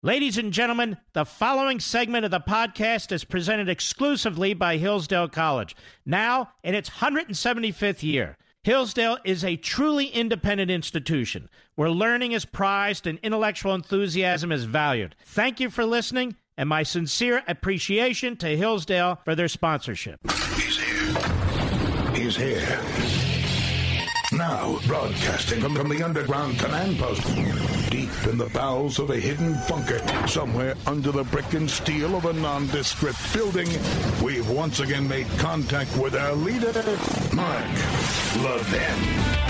Ladies and gentlemen, the following segment of the podcast is presented exclusively by Hillsdale College, now in its 175th year. Hillsdale is a truly independent institution where learning is prized and intellectual enthusiasm is valued. Thank you for listening, and my sincere appreciation to Hillsdale for their sponsorship. He's here. He's here. Now, broadcasting from the underground command post, deep in the bowels of a hidden bunker, somewhere under the brick and steel of a nondescript building, we've once again made contact with our leader, Mark Levin.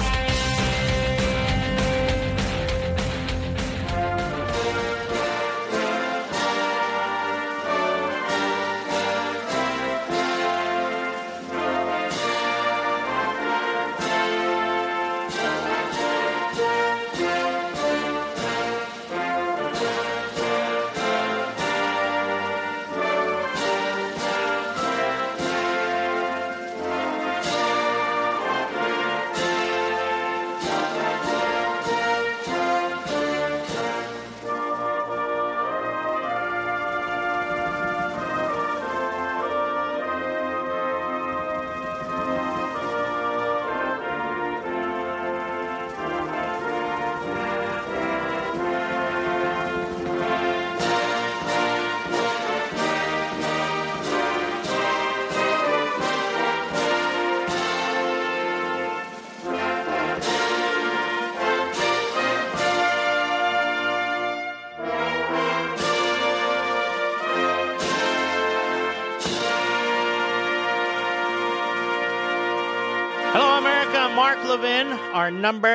Mark Levin, our number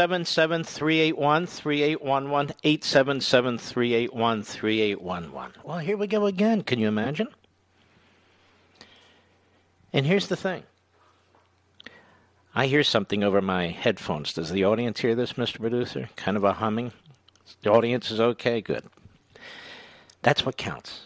877-381-3811, 877-381-3811. Well, here we go again. Can you imagine? And here's the thing. I hear something over my headphones. Does the audience hear this, Mr. Producer? Kind of a humming? The audience is okay? Good. That's what counts.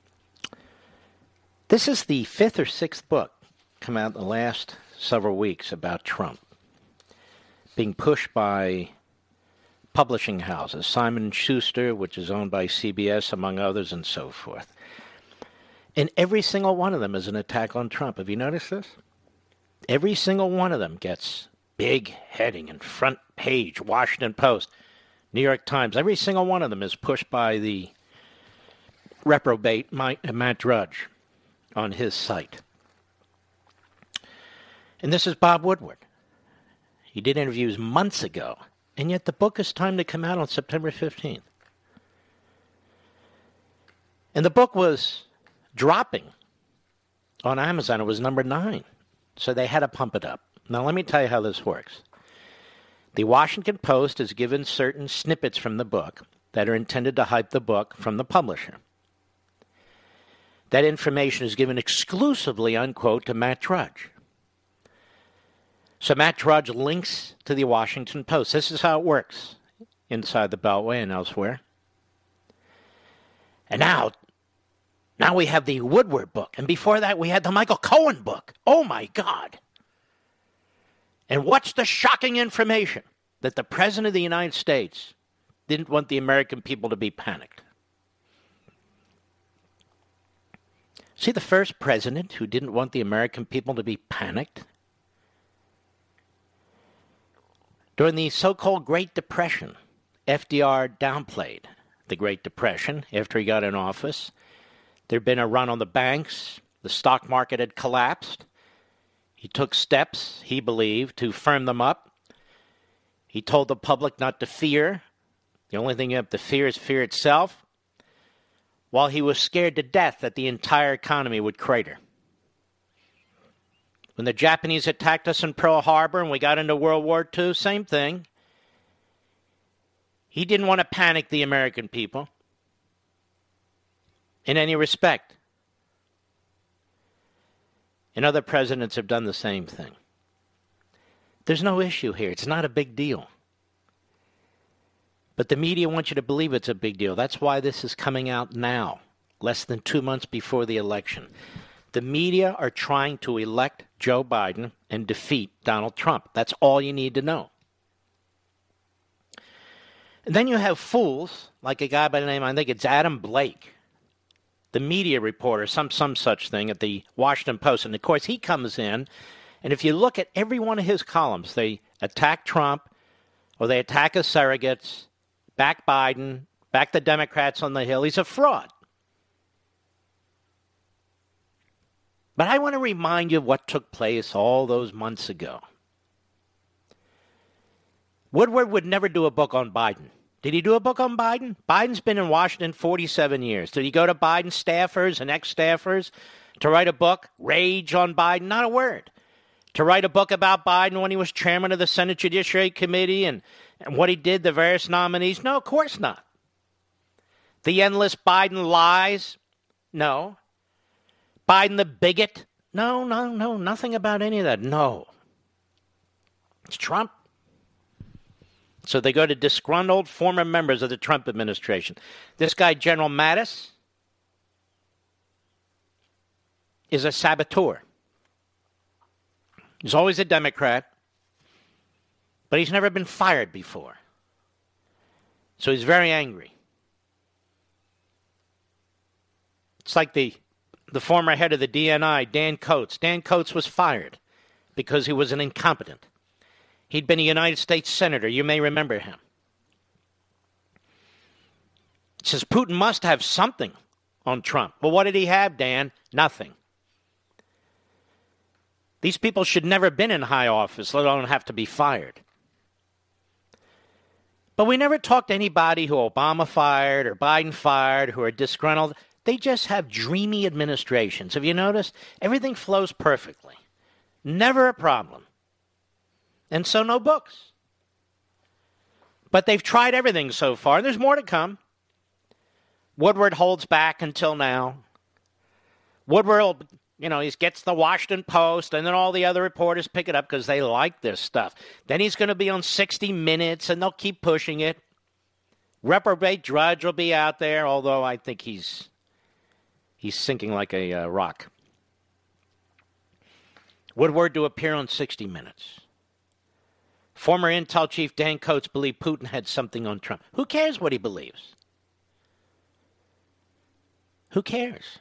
This is the fifth or sixth book come out in the last several weeks about Trump being pushed by publishing houses, Simon & Schuster, which is owned by CBS, among others, and so forth. And every single one of them is an attack on Trump. Have you noticed this? Every single one of them gets big heading and front page, Washington Post, New York Times. Every single one of them is pushed by the reprobate Matt Drudge on his site. And this is Bob Woodward. He did interviews months ago, and yet the book is timed to come out on September 15th. And the book was dropping on Amazon. It was number 9, so they had to pump it up. Now, let me tell you how this works. The Washington Post has given certain snippets from the book that are intended to hype the book from the publisher. That information is given exclusively, unquote, to Matt Drudge. So Matt Drudge links to the Washington Post. This is how it works inside the Beltway and elsewhere. And now we have the Woodward book. And before that, we had the Michael Cohen book. Oh, my God. And what's the shocking information? That the President of the United States didn't want the American people to be panicked. See, the first president who didn't want the American people to be panicked? During the so-called Great Depression, FDR downplayed the Great Depression after he got in office. There had been a run on the banks. The stock market had collapsed. He took steps, he believed, to firm them up. He told the public not to fear. The only thing you have to fear is fear itself. While he was scared to death that the entire economy would crater. When the Japanese attacked us in Pearl Harbor and we got into World War II, same thing. He didn't want to panic the American people in any respect. And other presidents have done the same thing. There's no issue here. It's not a big deal. But the media wants you to believe it's a big deal. That's why this is coming out now, less than 2 months before the election. The media are trying to elect Joe Biden and defeat Donald Trump. That's all you need to know. And then you have fools, like a guy by the name, I think it's Adam Blake, the media reporter, some such thing at the Washington Post. And, of course, he comes in, and if you look at every one of his columns, they attack Trump or they attack his surrogates, back Biden, back the Democrats on the Hill. He's a fraud. But I want to remind you of what took place all those months ago. Woodward would never do a book on Biden. Did he do a book on Biden? Biden's been in Washington 47 years. Did he go to Biden's staffers and ex-staffers to write a book, Rage on Biden? Not a word. To write a book about Biden when he was chairman of the Senate Judiciary Committee and what he did, the various nominees? No, of course not. The endless Biden lies? No. Biden the bigot? No, nothing about any of that. No. It's Trump. So they go to disgruntled former members of the Trump administration. This guy, General Mattis, is a saboteur. He's always a Democrat, but he's never been fired before. So he's very angry. It's like the former head of the DNI, Dan Coates. Dan Coates was fired because he was an incompetent. He'd been a United States senator. You may remember him. He says Putin must have something on Trump. Well, what did he have, Dan? Nothing. These people should never have been in high office, let alone have to be fired. But we never talked to anybody who Obama fired or Biden fired who are disgruntled. They just have dreamy administrations. Have you noticed? Everything flows perfectly. Never a problem. And so no books. But they've tried everything so far, and there's more to come. Woodward holds back until now. Woodward, he gets the Washington Post, and then all the other reporters pick it up because they like this stuff. Then he's going to be on 60 Minutes, and they'll keep pushing it. Reprobate Drudge will be out there, although I think he's sinking like a rock. Woodward to appear on 60 Minutes. Former Intel chief Dan Coates believed Putin had something on Trump. Who cares what he believes? Who cares?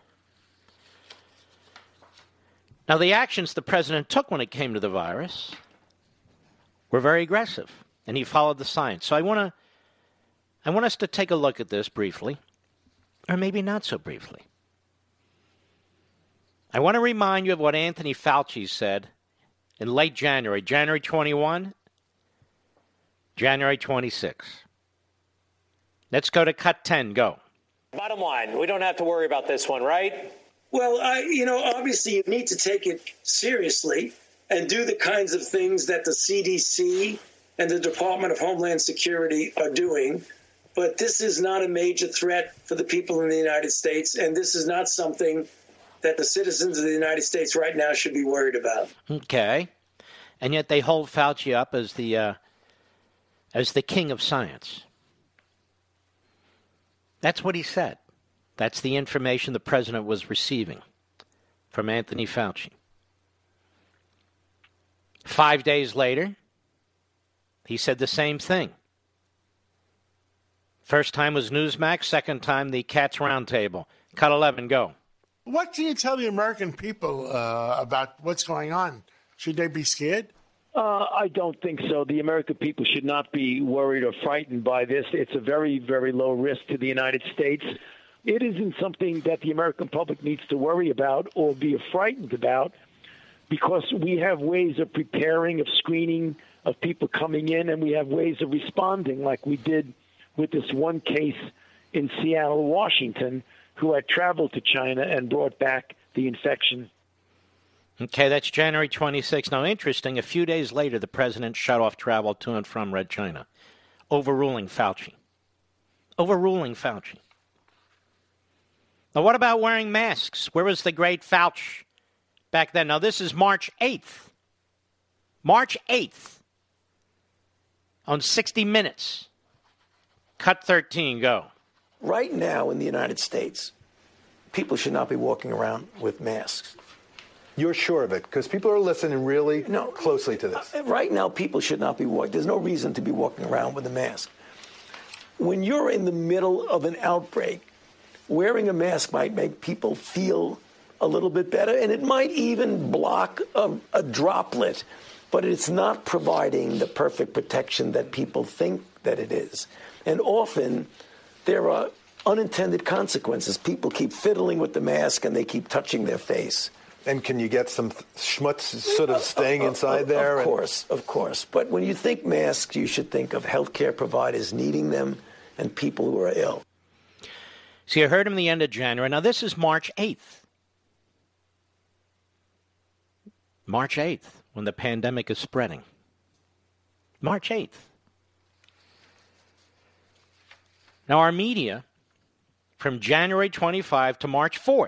Now, the actions the president took when it came to the virus were very aggressive, and he followed the science. So I want us to take a look at this briefly, or maybe not so briefly. I want to remind you of what Anthony Fauci said in late January, January 21, January 26. Let's go to cut 10. Go. Bottom line, we don't have to worry about this one, right? Well, obviously you need to take it seriously and do the kinds of things that the CDC and the Department of Homeland Security are doing. But this is not a major threat for the people in the United States, and this is not something that the citizens of the United States right now should be worried about. Okay. And yet they hold Fauci up as the king of science. That's what he said. That's the information the president was receiving from Anthony Fauci. 5 days later, he said the same thing. First time was Newsmax, second time the Cats Roundtable. Cut 11, go. What can you tell the American people about what's going on? Should they be scared? I don't think so. The American people should not be worried or frightened by this. It's a very, very low risk to the United States. It isn't something that the American public needs to worry about or be frightened about because we have ways of preparing, of screening, of people coming in, and we have ways of responding like we did with this one case in Seattle, Washington, who had traveled to China and brought back the infection. Okay, that's January 26th. Now, interesting, a few days later, the president shut off travel to and from Red China, overruling Fauci. Overruling Fauci. Now, what about wearing masks? Where was the great Fauci back then? Now, this is March 8th. March 8th. On 60 Minutes. Cut 13, go. Right now in the United States, people should not be walking around with masks. You're sure of it? Because people are listening really closely to this. Right now, people should not be walking. There's no reason to be walking around with a mask. when you're in the middle of an outbreak, wearing a mask might make people feel a little bit better, and it might even block a droplet, but it's not providing the perfect protection that people think that it is. And often there are unintended consequences. People keep fiddling with the mask and they keep touching their face. And can you get some schmutz sort of staying inside there? Of course. But when you think masks, you should think of healthcare providers needing them and people who are ill. So you heard him the end of January. Now this is March 8th. March 8th, when the pandemic is spreading. March 8th. Now our media, from January 25 to March 4th,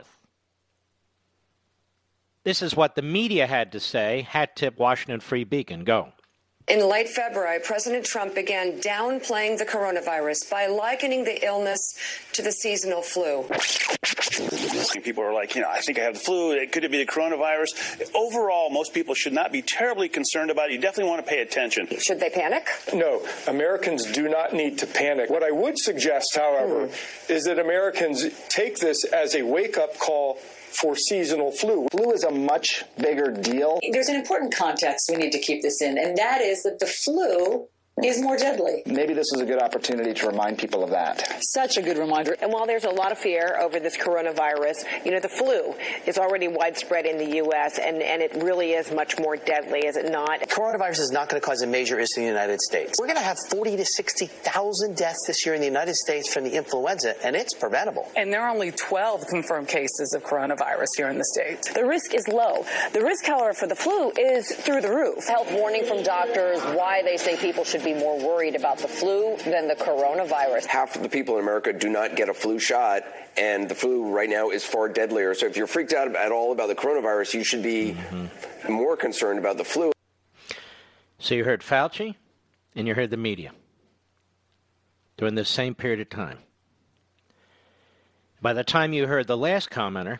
this is what the media had to say. Hat tip, Washington Free Beacon. Go. In late February, President Trump began downplaying the coronavirus by likening the illness to the seasonal flu. People are like, I think I have the flu. Could it be the coronavirus? Overall, most people should not be terribly concerned about it. You definitely want to pay attention. Should they panic? No, Americans do not need to panic. What I would suggest, however, is that Americans take this as a wake-up call for seasonal flu. Flu is a much bigger deal. There's an important context we need to keep this in, and that is that the flu is more deadly. Maybe this is a good opportunity to remind people of that. Such a good reminder. And while there's a lot of fear over this coronavirus, the flu is already widespread in the U.S., and it really is much more deadly, is it not? Coronavirus is not going to cause a major issue in the United States. We're going to have 40 to 60,000 deaths this year in the United States from the influenza, and it's preventable. And there are only 12 confirmed cases of coronavirus here in the States. The risk is low. The risk, however, for the flu is through the roof. Health warning from doctors, why they say people should be more worried about the flu than the coronavirus. Half of the people in America do not get a flu shot, and the flu right now is far deadlier. So if you're freaked out at all about the coronavirus, you should be more concerned about the flu. So you heard Fauci and you heard the media during this same period of time. By the time you heard the last commenter,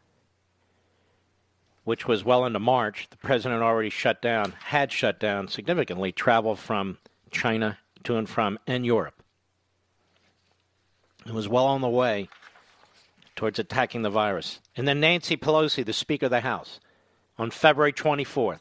which was well into March, the president already had shut down significantly travel from China to and from, and Europe. It was well on the way towards attacking the virus. And then Nancy Pelosi, the Speaker of the House, on February 24th,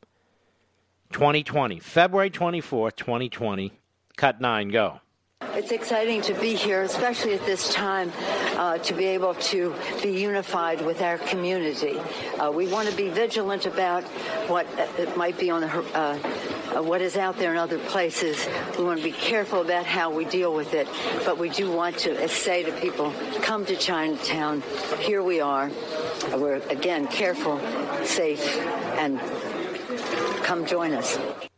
2020. February 24th, 2020, cut 9, go. It's exciting to be here, especially at this time, to be able to be unified with our community. We want to be vigilant about what might be on what is out there in other places. We want to be careful about how we deal with it, but we do want to say to people, come to Chinatown. Here we are. We're, again, careful, safe, and come join us.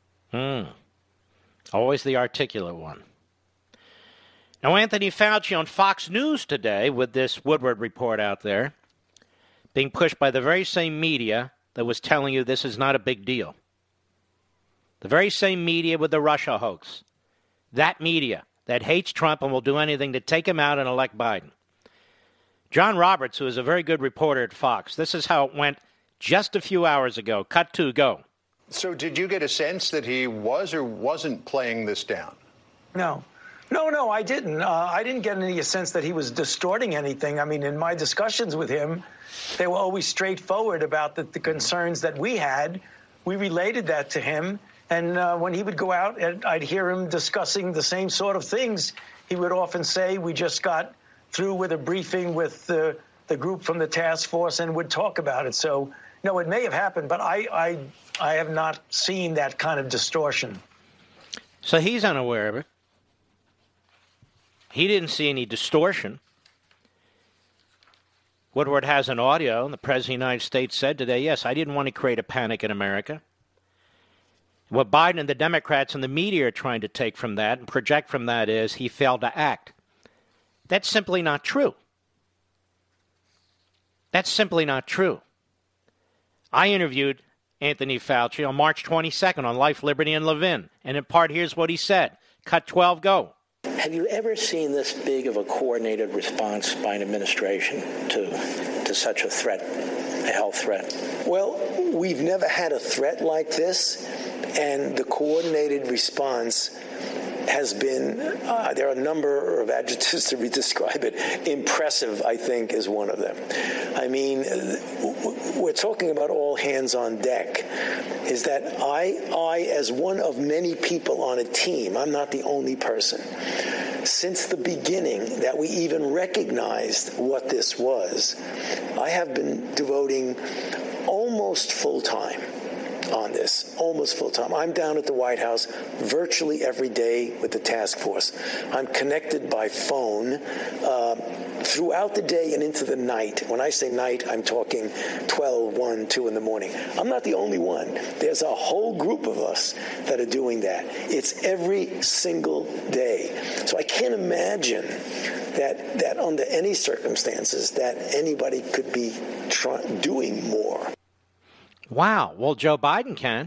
Always the articulate one. Now, Anthony Fauci on Fox News today with this Woodward report out there, being pushed by the very same media that was telling you this is not a big deal. The very same media with the Russia hoax. That media that hates Trump and will do anything to take him out and elect Biden. John Roberts, who is a very good reporter at Fox, this is how it went just a few hours ago. Cut 2, go. So did you get a sense that he was or wasn't playing this down? No, I didn't. I didn't get any sense that he was distorting anything. I mean, in my discussions with him, they were always straightforward about the concerns that we had. We related that to him. And when he would go out, and I'd hear him discussing the same sort of things. He would often say, we just got through with a briefing with the group from the task force, and would talk about it. So, no, it may have happened, but I have not seen that kind of distortion. So he's unaware of it. He didn't see any distortion. Woodward has an audio, and the President of the United States said today, yes, I didn't want to create a panic in America. What Biden and the Democrats and the media are trying to take from that and project from that is he failed to act. That's simply not true. That's simply not true. I interviewed Anthony Fauci on March 22nd on Life, Liberty, and Levin. And in part, here's what he said. Cut 12, go. Have you ever seen this big of a coordinated response by an administration to such a threat, a health threat? Well, we've never had a threat like this, and the coordinated response has been, there are a number of adjectives to describe it. Impressive, I think, is one of them. I mean, we're talking about all hands on deck, is that I, as one of many people on a team, I'm not the only person, since the beginning that we even recognized what this was, I have been devoting almost full time on this, almost full time. I'm down at the White House virtually every day with the task force. I'm connected by phone throughout the day and into the night. When I say night, I'm talking 12, 1, 2 in the morning. I'm not the only one. There's a whole group of us that are doing that. It's every single day. So I can't imagine that under any circumstances that anybody could be doing more. Wow. Well, Joe Biden can.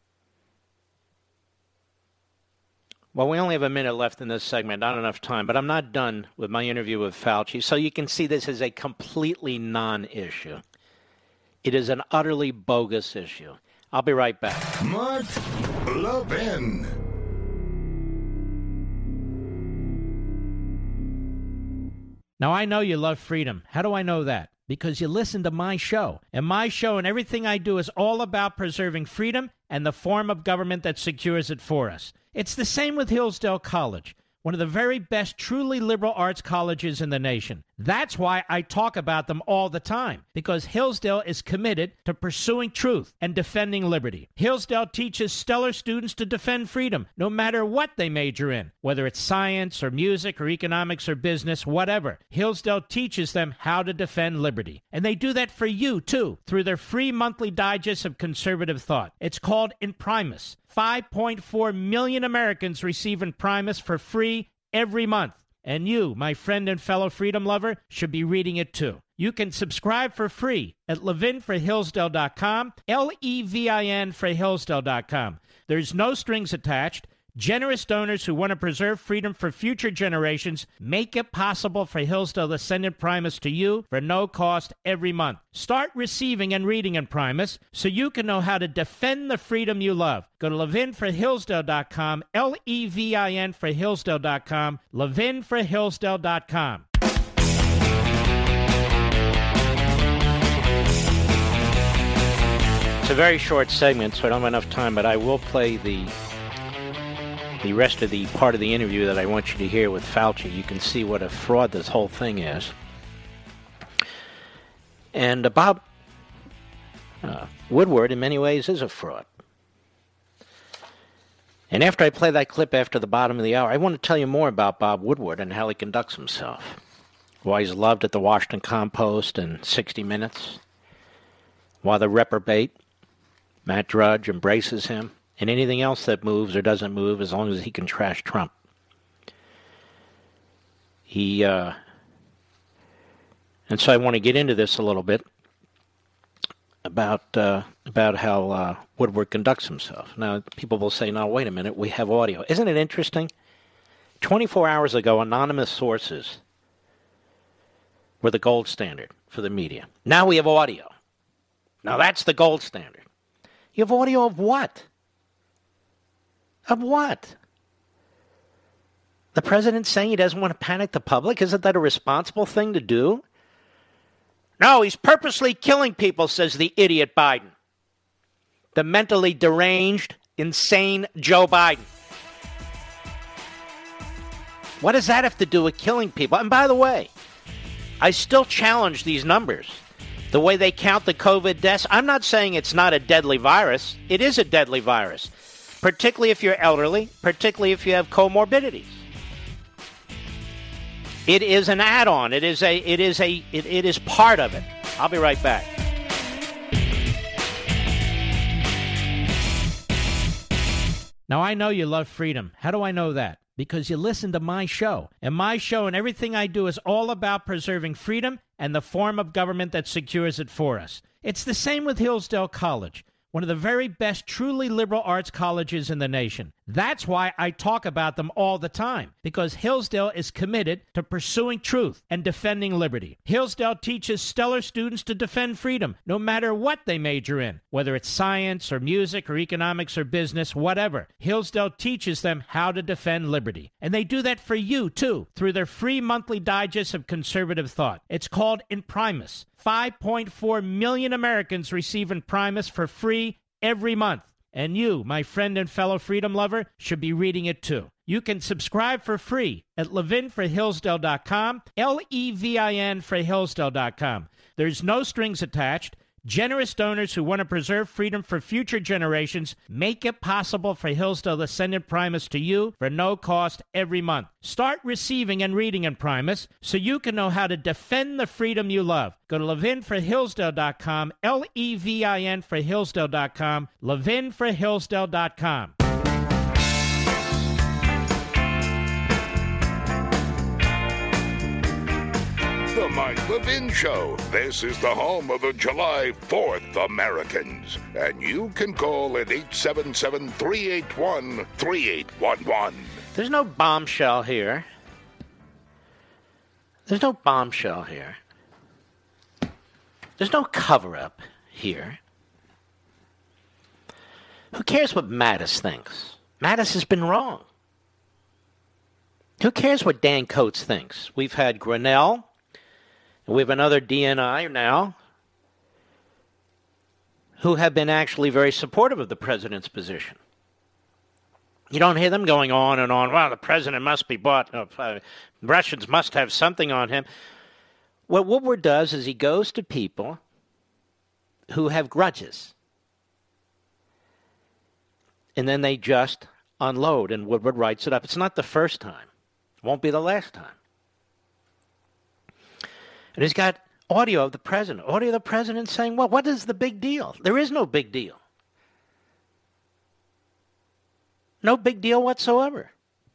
Well, we only have a minute left in this segment, not enough time, but I'm not done with my interview with Fauci, so you can see this is a completely non-issue. It is an utterly bogus issue. I'll be right back. Mark Levin. Now, I know you love freedom. How do I know that? Because you listen to my show. And my show and everything I do is all about preserving freedom and the form of government that secures it for us. It's the same with Hillsdale College, one of the very best truly liberal arts colleges in the nation. That's why I talk about them all the time, because Hillsdale is committed to pursuing truth and defending liberty. Hillsdale teaches stellar students to defend freedom, no matter what they major in, whether it's science or music or economics or business, whatever. Hillsdale teaches them how to defend liberty. And they do that for you, too, through their free monthly digest of conservative thought. It's called Imprimis. 5.4 million Americans receive Imprimis for free every month. And you, my friend and fellow freedom lover, should be reading it too. You can subscribe for free at levinforhillsdale.com, Levin for Hillsdale.com. There's no strings attached. Generous donors who want to preserve freedom for future generations make it possible for Hillsdale to send Imprimis to you for no cost every month. Start receiving and reading Imprimis so you can know how to defend the freedom you love. Go to levinforhillsdale.com, Levin for Hillsdale.com, levinforhillsdale.com. It's a very short segment, so I don't have enough time, but I will play the rest of the part of the interview that I want you to hear with Fauci. You can see what a fraud this whole thing is. And Bob Woodward, in many ways, is a fraud. And after I play that clip after the bottom of the hour, I want to tell you more about Bob Woodward and how he conducts himself. Why he's loved at the Washington Compost and 60 Minutes. Why the reprobate, Matt Drudge, embraces him. And anything else that moves or doesn't move, as long as he can trash Trump. And so I want to get into this a little bit about how Woodward conducts himself. Now, people will say, "No, wait a minute, we have audio." Isn't it interesting? 24 hours ago, anonymous sources were the gold standard for the media. Now we have audio. Now that's the gold standard. You have audio of what? Of what? The president saying he doesn't want to panic the public? Isn't that a responsible thing to do? No, he's purposely killing people, says the idiot Biden. The mentally deranged, insane Joe Biden. What does that have to do with killing people? And by the way, I still challenge these numbers. The way they count the COVID deaths, I'm not saying it's not a deadly virus. It is a deadly virus. Particularly if you're elderly, particularly if you have comorbidities. It is an add-on. It is part of it. I'll be right back. Now, I know you love freedom. How do I know that? Because you listen to my show. And my show and everything I do is all about preserving freedom and the form of government that secures it for us. It's the same with Hillsdale College, one of the very best truly liberal arts colleges in the nation. That's why I talk about them all the time, because Hillsdale is committed to pursuing truth and defending liberty. Hillsdale teaches stellar students to defend freedom, no matter what they major in, whether it's science or music or economics or business, whatever. Hillsdale teaches them how to defend liberty. And they do that for you, too, through their free monthly digest of conservative thought. It's called Imprimis. 5.4 million Americans receive Imprimis for free every month. And you, my friend and fellow freedom lover, should be reading it too. You can subscribe for free at levinforhillsdale.com, Levin for Hillsdale.com. There's no strings attached. Generous donors who want to preserve freedom for future generations make it possible for Hillsdale to send Imprimis to you for no cost every month. Start receiving and reading Imprimis so you can know how to defend the freedom you love. Go to levinforhillsdale.com, Levin for Hillsdale.com, levinforhillsdale.com. The Mike Levin Show. This is the home of the July 4th Americans. And you can call at 877-381-3811. There's no bombshell here. There's no bombshell here. There's no cover-up here. Who cares what Mattis thinks? Mattis has been wrong. Who cares what Dan Coates thinks? We've had Grinnell. We have another DNI now who have been actually very supportive of the president's position. You don't hear them going on and on, well, the president must be bought, Russians must have something on him. What Woodward does is he goes to people who have grudges. And then they just unload, and Woodward writes it up. It's not the first time. It won't be the last time. And he's got audio of the president saying, well, what is the big deal? There is no big deal. No big deal whatsoever.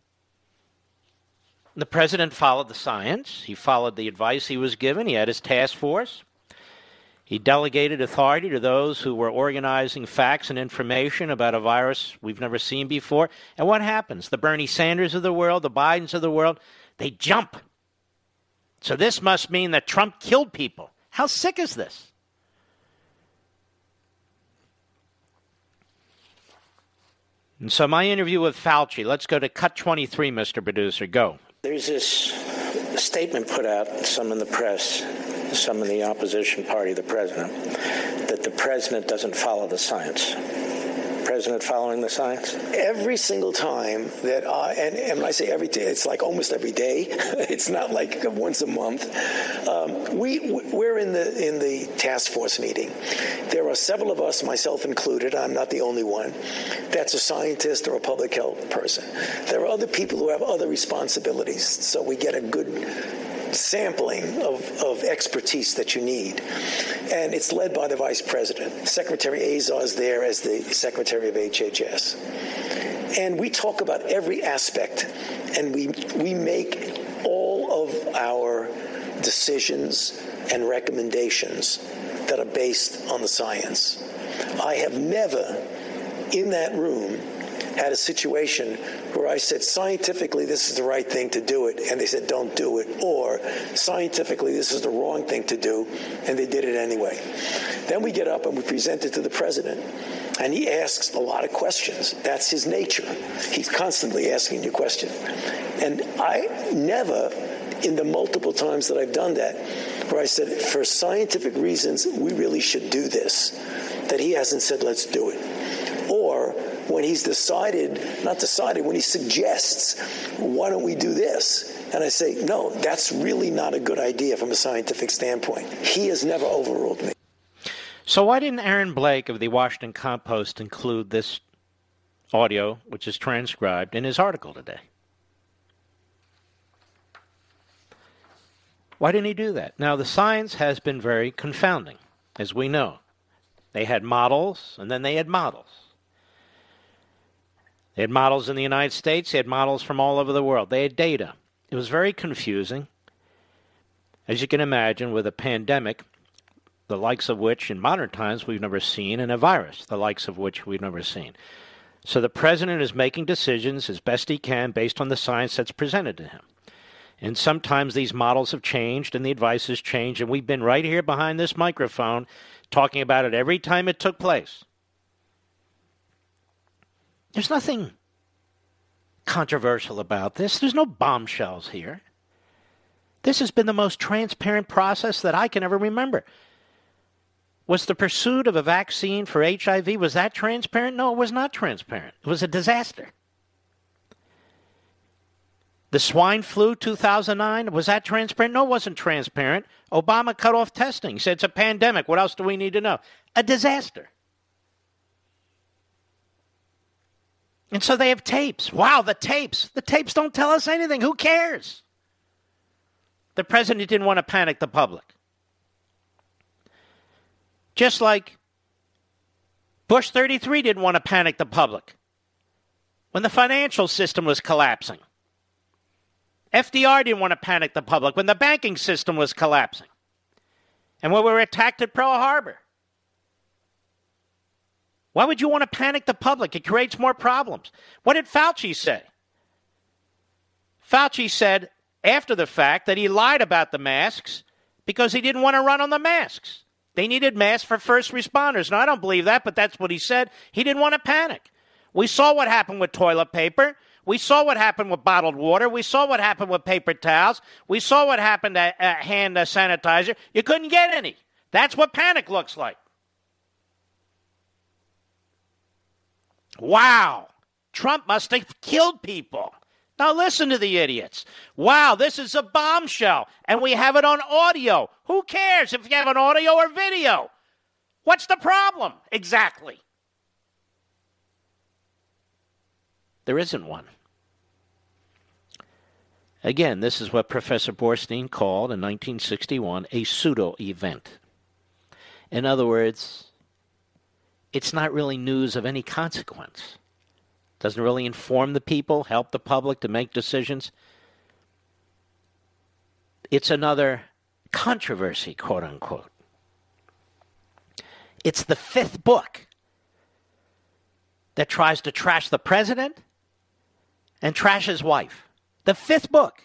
The president followed the science. He followed the advice he was given. He had his task force. He delegated authority to those who were organizing facts and information about a virus we've never seen before. And what happens? The Bernie Sanders of the world, the Bidens of the world, they jump. So this must mean that Trump killed people. How sick is this? And so my interview with Fauci, let's go to cut 23, Mr. Producer. Go. There's this statement put out, some in the press, some in the opposition party, the president, that the president doesn't follow the science. President following the science? Every single time that and when I say every day, it's like almost every day. It's not like once a month. We're in the task force meeting. There are several of us, myself included, I'm not the only one, that's a scientist or a public health person. There are other people who have other responsibilities, so we get a good sampling of expertise that you need. And it's led by the vice president. Secretary Azar is there as the secretary of HHS. And we talk about every aspect, and we make all of our decisions and recommendations that are based on the science. I have never, in that room, had a situation where I said, scientifically, this is the right thing to do it, and they said, don't do it. Or, scientifically, this is the wrong thing to do, and they did it anyway. Then we get up and we present it to the president, and he asks a lot of questions. That's his nature. He's constantly asking you questions. And I never, in the multiple times that I've done that, where I said, for scientific reasons, we really should do this, that he hasn't said, let's do it. Or, when he's when he suggests, why don't we do this? And I say, no, that's really not a good idea from a scientific standpoint. He has never overruled me. So why didn't Aaron Blake of the Washington Compost include this audio, which is transcribed, in his article today? Why didn't he do that? Now, the science has been very confounding, as we know. They had models, and then they had models. They had models in the United States. They had models from all over the world. They had data. It was very confusing. As you can imagine, with a pandemic, the likes of which in modern times we've never seen, and a virus, the likes of which we've never seen. So the president is making decisions as best he can based on the science that's presented to him. And sometimes these models have changed and the advice has changed, and we've been right here behind this microphone talking about it every time it took place. There's nothing controversial about this. There's no bombshells here. This has been the most transparent process that I can ever remember. Was the pursuit of a vaccine for HIV, was that transparent? No, it was not transparent. It was a disaster. The swine flu 2009, was that transparent? No, it wasn't transparent. Obama cut off testing. He said it's a pandemic. What else do we need to know? A disaster. And so they have tapes. Wow, the tapes. The tapes don't tell us anything. Who cares? The president didn't want to panic the public. Just like Bush 33 didn't want to panic the public when the financial system was collapsing. FDR didn't want to panic the public when the banking system was collapsing. And when we were attacked at Pearl Harbor. Why would you want to panic the public? It creates more problems. What did Fauci say? Fauci said after the fact that he lied about the masks because he didn't want to run on the masks. They needed masks for first responders. Now, I don't believe that, but that's what he said. He didn't want to panic. We saw what happened with toilet paper. We saw what happened with bottled water. We saw what happened with paper towels. We saw what happened to hand sanitizer. You couldn't get any. That's what panic looks like. Wow. Trump must have killed people. Now listen to the idiots. Wow, this is a bombshell, and we have it on audio. Who cares if you have an audio or video? What's the problem? Exactly. There isn't one. Again, this is what Professor Borstein called in 1961 a pseudo-event. In other words, it's not really news of any consequence. Doesn't really inform the people, help the public to make decisions. It's another controversy, quote unquote. It's the fifth book that tries to trash the president and trash his wife. The fifth book.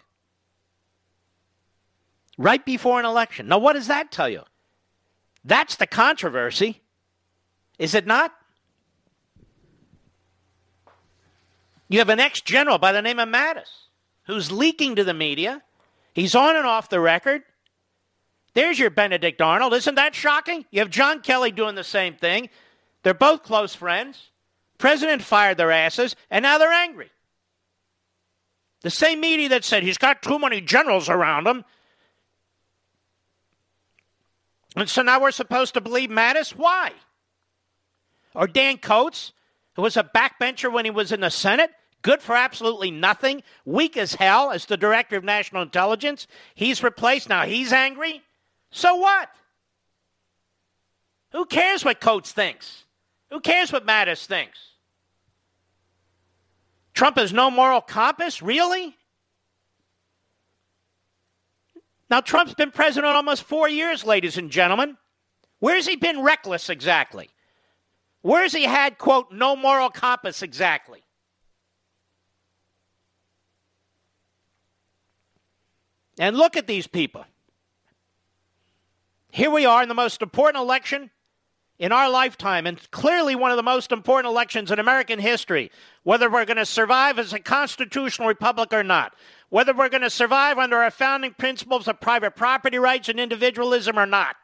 Right before an election. Now, what does that tell you? That's the controversy. Is it not? You have an ex-general by the name of Mattis who's leaking to the media. He's on and off the record. There's your Benedict Arnold. Isn't that shocking? You have John Kelly doing the same thing. They're both close friends. President fired their asses, and now they're angry. The same media that said he's got too many generals around him. And so now we're supposed to believe Mattis? Why? Or Dan Coates, who was a backbencher when he was in the Senate, good for absolutely nothing, weak as hell as the director of national intelligence. He's replaced. Now he's angry. So what? Who cares what Coates thinks? Who cares what Mattis thinks? Trump has no moral compass? Really? Now, Trump's been president almost 4 years, ladies and gentlemen. Where's he been reckless exactly? Where's he had, quote, no moral compass exactly? And look at these people. Here we are in the most important election in our lifetime, and clearly one of the most important elections in American history, whether we're going to survive as a constitutional republic or not, whether we're going to survive under our founding principles of private property rights and individualism or not.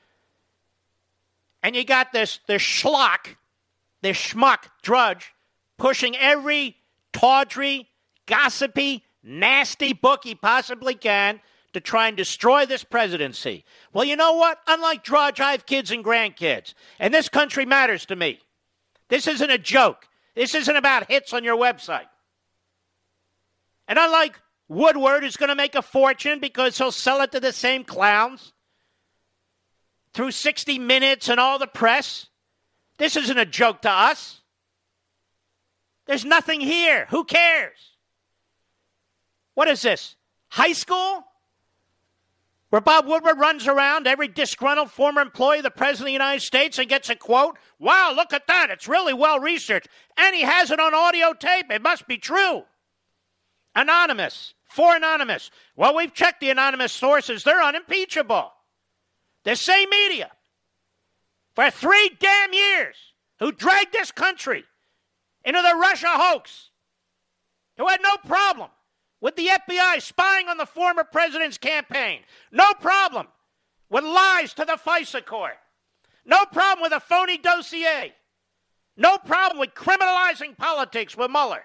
And you got this schmuck, drudge, pushing every tawdry, gossipy, nasty book he possibly can to try and destroy this presidency. Well, you know what? Unlike Drudge, I have kids and grandkids, and this country matters to me. This isn't a joke. This isn't about hits on your website. And unlike Woodward, who's going to make a fortune because he'll sell it to the same clowns through 60 Minutes and all the press, this isn't a joke to us. There's nothing here. Who cares? What is this? High school? where Bob Woodward runs around every disgruntled former employee of the President of the United States and gets a quote. Wow, look at that. It's really well researched. And he has it on audio tape. It must be true. Anonymous. For anonymous. Well, we've checked the anonymous sources. They're unimpeachable. The same media for 3 damn years who dragged this country into the Russia hoax, who had no problem with the FBI spying on the former president's campaign. No problem with lies to the FISA court. No problem with a phony dossier. No problem with criminalizing politics with Mueller.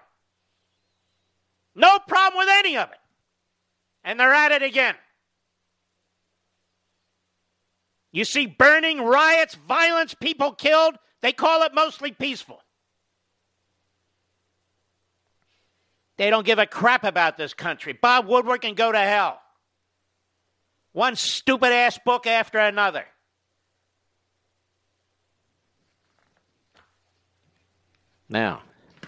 No problem with any of it. And they're at it again. You see burning, riots, violence, people killed. They call it mostly peaceful. They don't give a crap about this country. Bob Woodward can go to hell. One stupid-ass book after another. Now,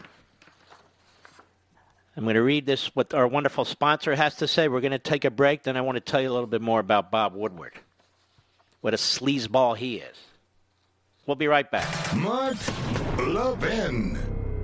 I'm going to read this, what our wonderful sponsor has to say. We're going to take a break. Then I want to tell you a little bit more about Bob Woodward. What a sleazeball he is. We'll be right back. Mark Levin.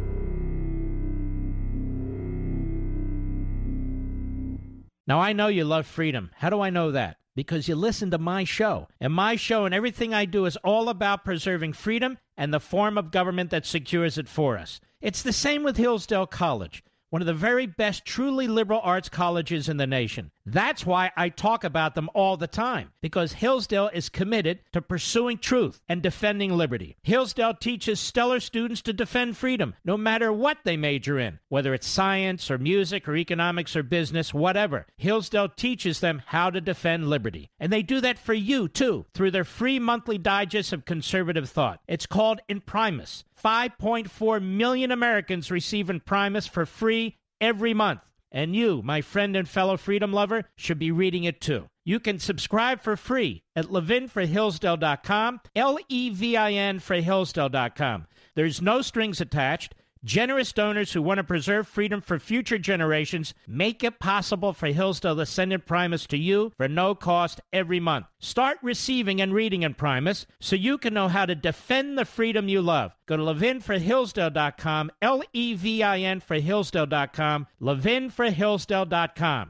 Now, I know you love freedom. How do I know that? Because you listen to my show. And my show and everything I do is all about preserving freedom and the form of government that secures it for us. It's the same with Hillsdale College, one of the very best truly liberal arts colleges in the nation. That's why I talk about them all the time, because Hillsdale is committed to pursuing truth and defending liberty. Hillsdale teaches stellar students to defend freedom, no matter what they major in, whether it's science or music or economics or business, whatever. Hillsdale teaches them how to defend liberty. And they do that for you, too, through their free monthly digest of conservative thought. It's called Imprimis. 5.4 million Americans receive Imprimis for free every month. And you, my friend and fellow freedom lover, should be reading it too. You can subscribe for free at levinforhillsdale.com, Levin for Hillsdale.com. There's no strings attached. Generous donors who want to preserve freedom for future generations make it possible for Hillsdale to send Imprimis to you for no cost every month. Start receiving and reading Imprimis so you can know how to defend the freedom you love. Go to levinforhillsdale.com, Levin for Hillsdale.com, levinforhillsdale.com.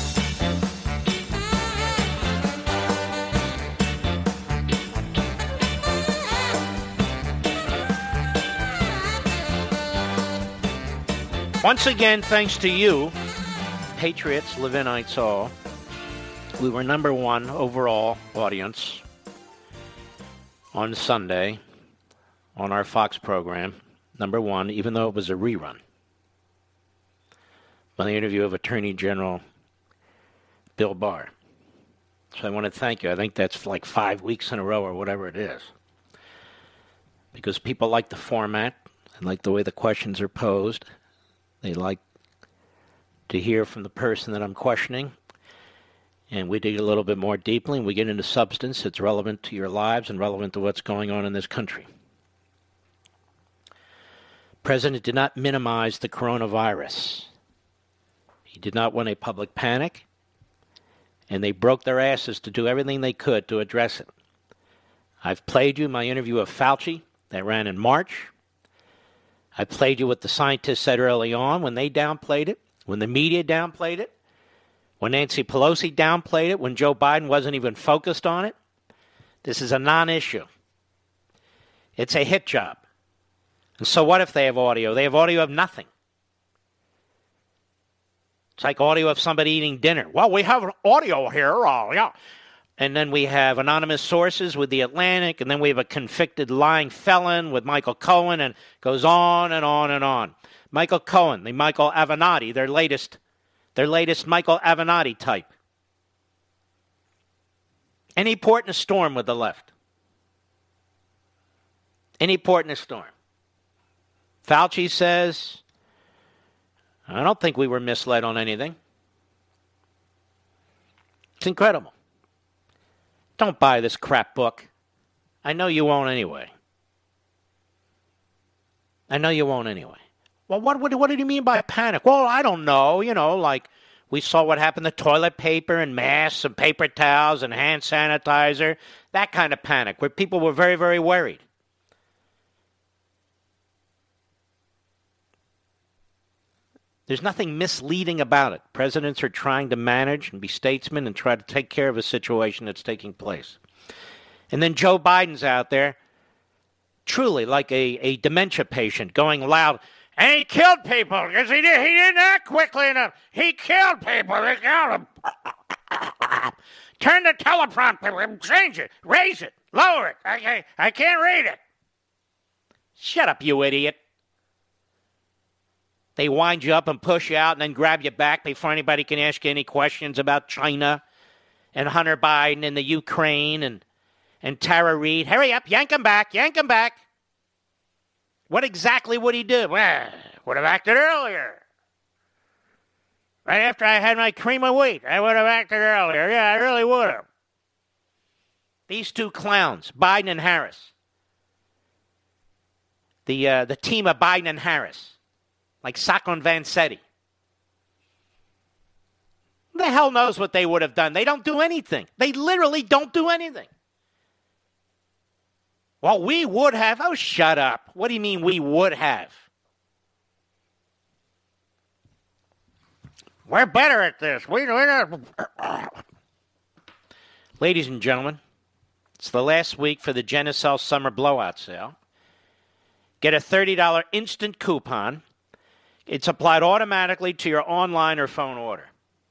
Once again, thanks to you, Patriots, Levinites all, we were number one overall audience on Sunday on our Fox program. Number one, even though it was a rerun. On the interview of Attorney General Bill Barr. So I want to thank you. I think that's like 5 weeks in a row or whatever it is. Because people like the format and like the way the questions are posed. They like to hear from the person that I'm questioning. And we dig a little bit more deeply, and we get into substance that's relevant to your lives and relevant to what's going on in this country. The President did not minimize the coronavirus. He did not want a public panic, and they broke their asses to do everything they could to address it. I've played you my interview of Fauci that ran in March. I played you what the scientists said early on when they downplayed it, when the media downplayed it, when Nancy Pelosi downplayed it, when Joe Biden wasn't even focused on it. This is a non-issue. It's a hit job. And so what if they have audio? They have audio of nothing. It's like audio of somebody eating dinner. Well, we have audio here. Yeah. And then we have anonymous sources with The Atlantic, and then we have a convicted lying felon with Michael Cohen, and goes on and on and on. Michael Cohen, the Michael Avenatti, their latest Michael Avenatti type. Any port in a storm with the left. Any port in a storm. Fauci says, I don't think we were misled on anything. It's incredible. Don't buy this crap book. I know you won't anyway. Well, what did you mean by panic? Well, I don't know. We saw what happened to toilet paper and masks and paper towels and hand sanitizer, that kind of panic where people were very, very worried. There's nothing misleading about it. Presidents are trying to manage and be statesmen and try to take care of a situation that's taking place. And then Joe Biden's out there, truly like a dementia patient, going loud, and he killed people because he didn't act quickly enough. He killed people. He killed them. Turn the teleprompter, change it, raise it, lower it. I can't read it. Shut up, you idiot. They wind you up and push you out and then grab you back before anybody can ask you any questions about China and Hunter Biden and the Ukraine and Tara Reid. Hurry up, yank him back, yank him back. What exactly would he do? Well, would have acted earlier. Right after I had my cream of wheat, I would have acted earlier. Yeah, I really would have. These two clowns, Biden and Harris. The team of Biden and Harris. Like Sacco and Vanzetti. Who the hell knows what they would have done? They don't do anything. They literally don't do anything. Well, we would have. Oh, shut up. What do you mean we would have? We're better at this. We're not. Ladies and gentlemen, it's the last week for the Genucel Summer Blowout Sale. Get a $30 instant coupon. It's applied automatically to your online or phone order.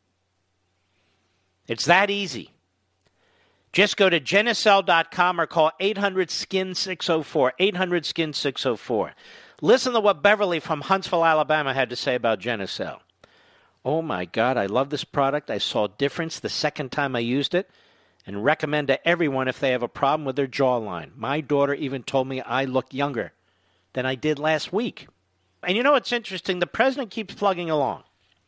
It's that easy. Just go to Genucel.com or call 800-SKIN-604, 800-SKIN-604. Listen to what Beverly from Huntsville, Alabama had to say about Genucel. Oh, my God, I love this product. I saw a difference the second time I used it and recommend to everyone if they have a problem with their jawline. My daughter even told me I look younger than I did last week. And you know what's interesting? The president keeps plugging along.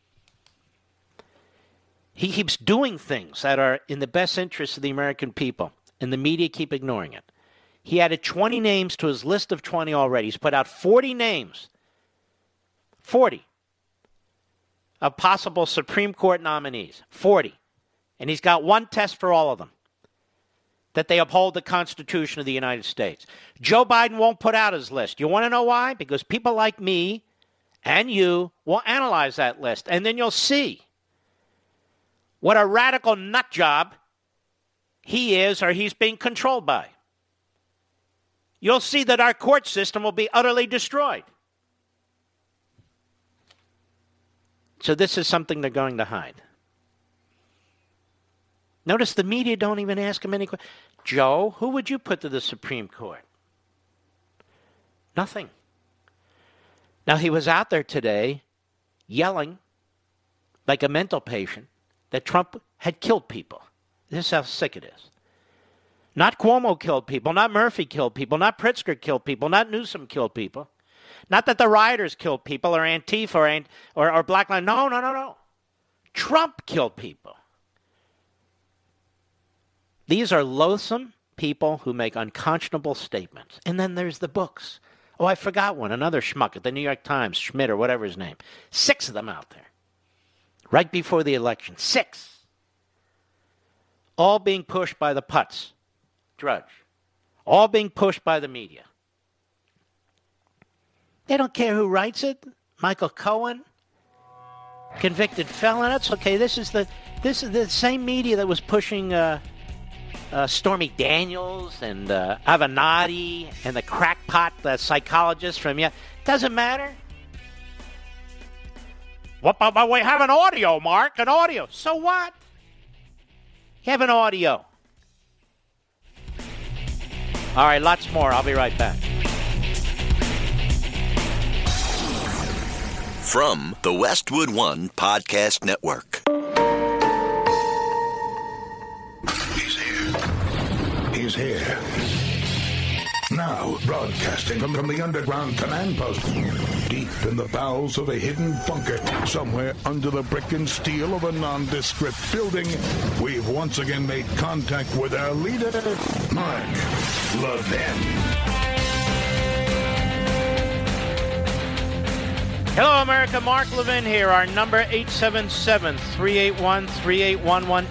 He keeps doing things that are in the best interest of the American people, and the media keep ignoring it. He added 20 names to his list of 20 already. He's put out 40 names, 40, of possible Supreme Court nominees, 40. And he's got one test for all of them, that they uphold the Constitution of the United States. Joe Biden won't put out his list. You want to know why? Because people like me and you will analyze that list, and then you'll see what a radical nut job he is or he's being controlled by. You'll see that our court system will be utterly destroyed. So this is something they're going to hide. Notice the media don't even ask him any questions. Joe, who would you put to the Supreme Court? Nothing. Now, he was out there today yelling like a mental patient that Trump had killed people. This is how sick it is. Not Cuomo killed people, not Murphy killed people, not Pritzker killed people, not Newsom killed people. Not that the rioters killed people or Antifa or Black Lives. No. Trump killed people. These are loathsome people who make unconscionable statements. And then there's the books. Oh, I forgot one. Another schmuck at the New York Times, Schmidt or whatever his name. 6 of them out there. Right before the election. 6. All being pushed by the putz. Drudge. All being pushed by the media. They don't care who writes it. Michael Cohen. Convicted felon. That's okay. This is the same media that was pushing Stormy Daniels and Avenatti and the crackpot psychologist from Doesn't matter. What? But we have an audio, Mark. An audio. So what? You have an audio. All right, lots more. I'll be right back. From the Westwood One Podcast Network. He's here. Now, broadcasting from the underground command post, deep in the bowels of a hidden bunker, somewhere under the brick and steel of a nondescript building, we've once again made contact with our leader, Mark Levin. Hello, America. Mark Levin here. Our number, 877-381-3811,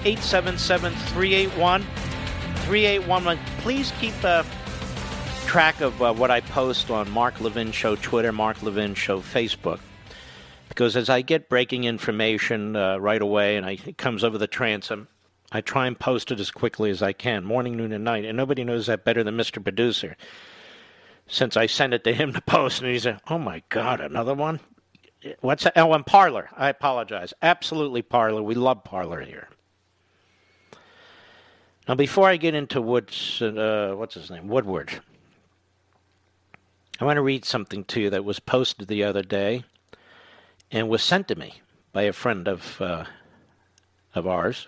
877-381-3811. Please keep track of what I post on Mark Levin Show Twitter, Mark Levin Show Facebook, because as I get breaking information right away and it comes over the transom, I try and post it as quickly as I can, morning, noon, and night, and nobody knows that better than Mr. Producer. Since I send it to him to post, and he said, oh, my God, another one? What's that? Oh, and Parler. I apologize. Absolutely Parler. We love Parler here. Now, before I get into Woodward, I want to read something to you that was posted the other day and was sent to me by a friend of ours.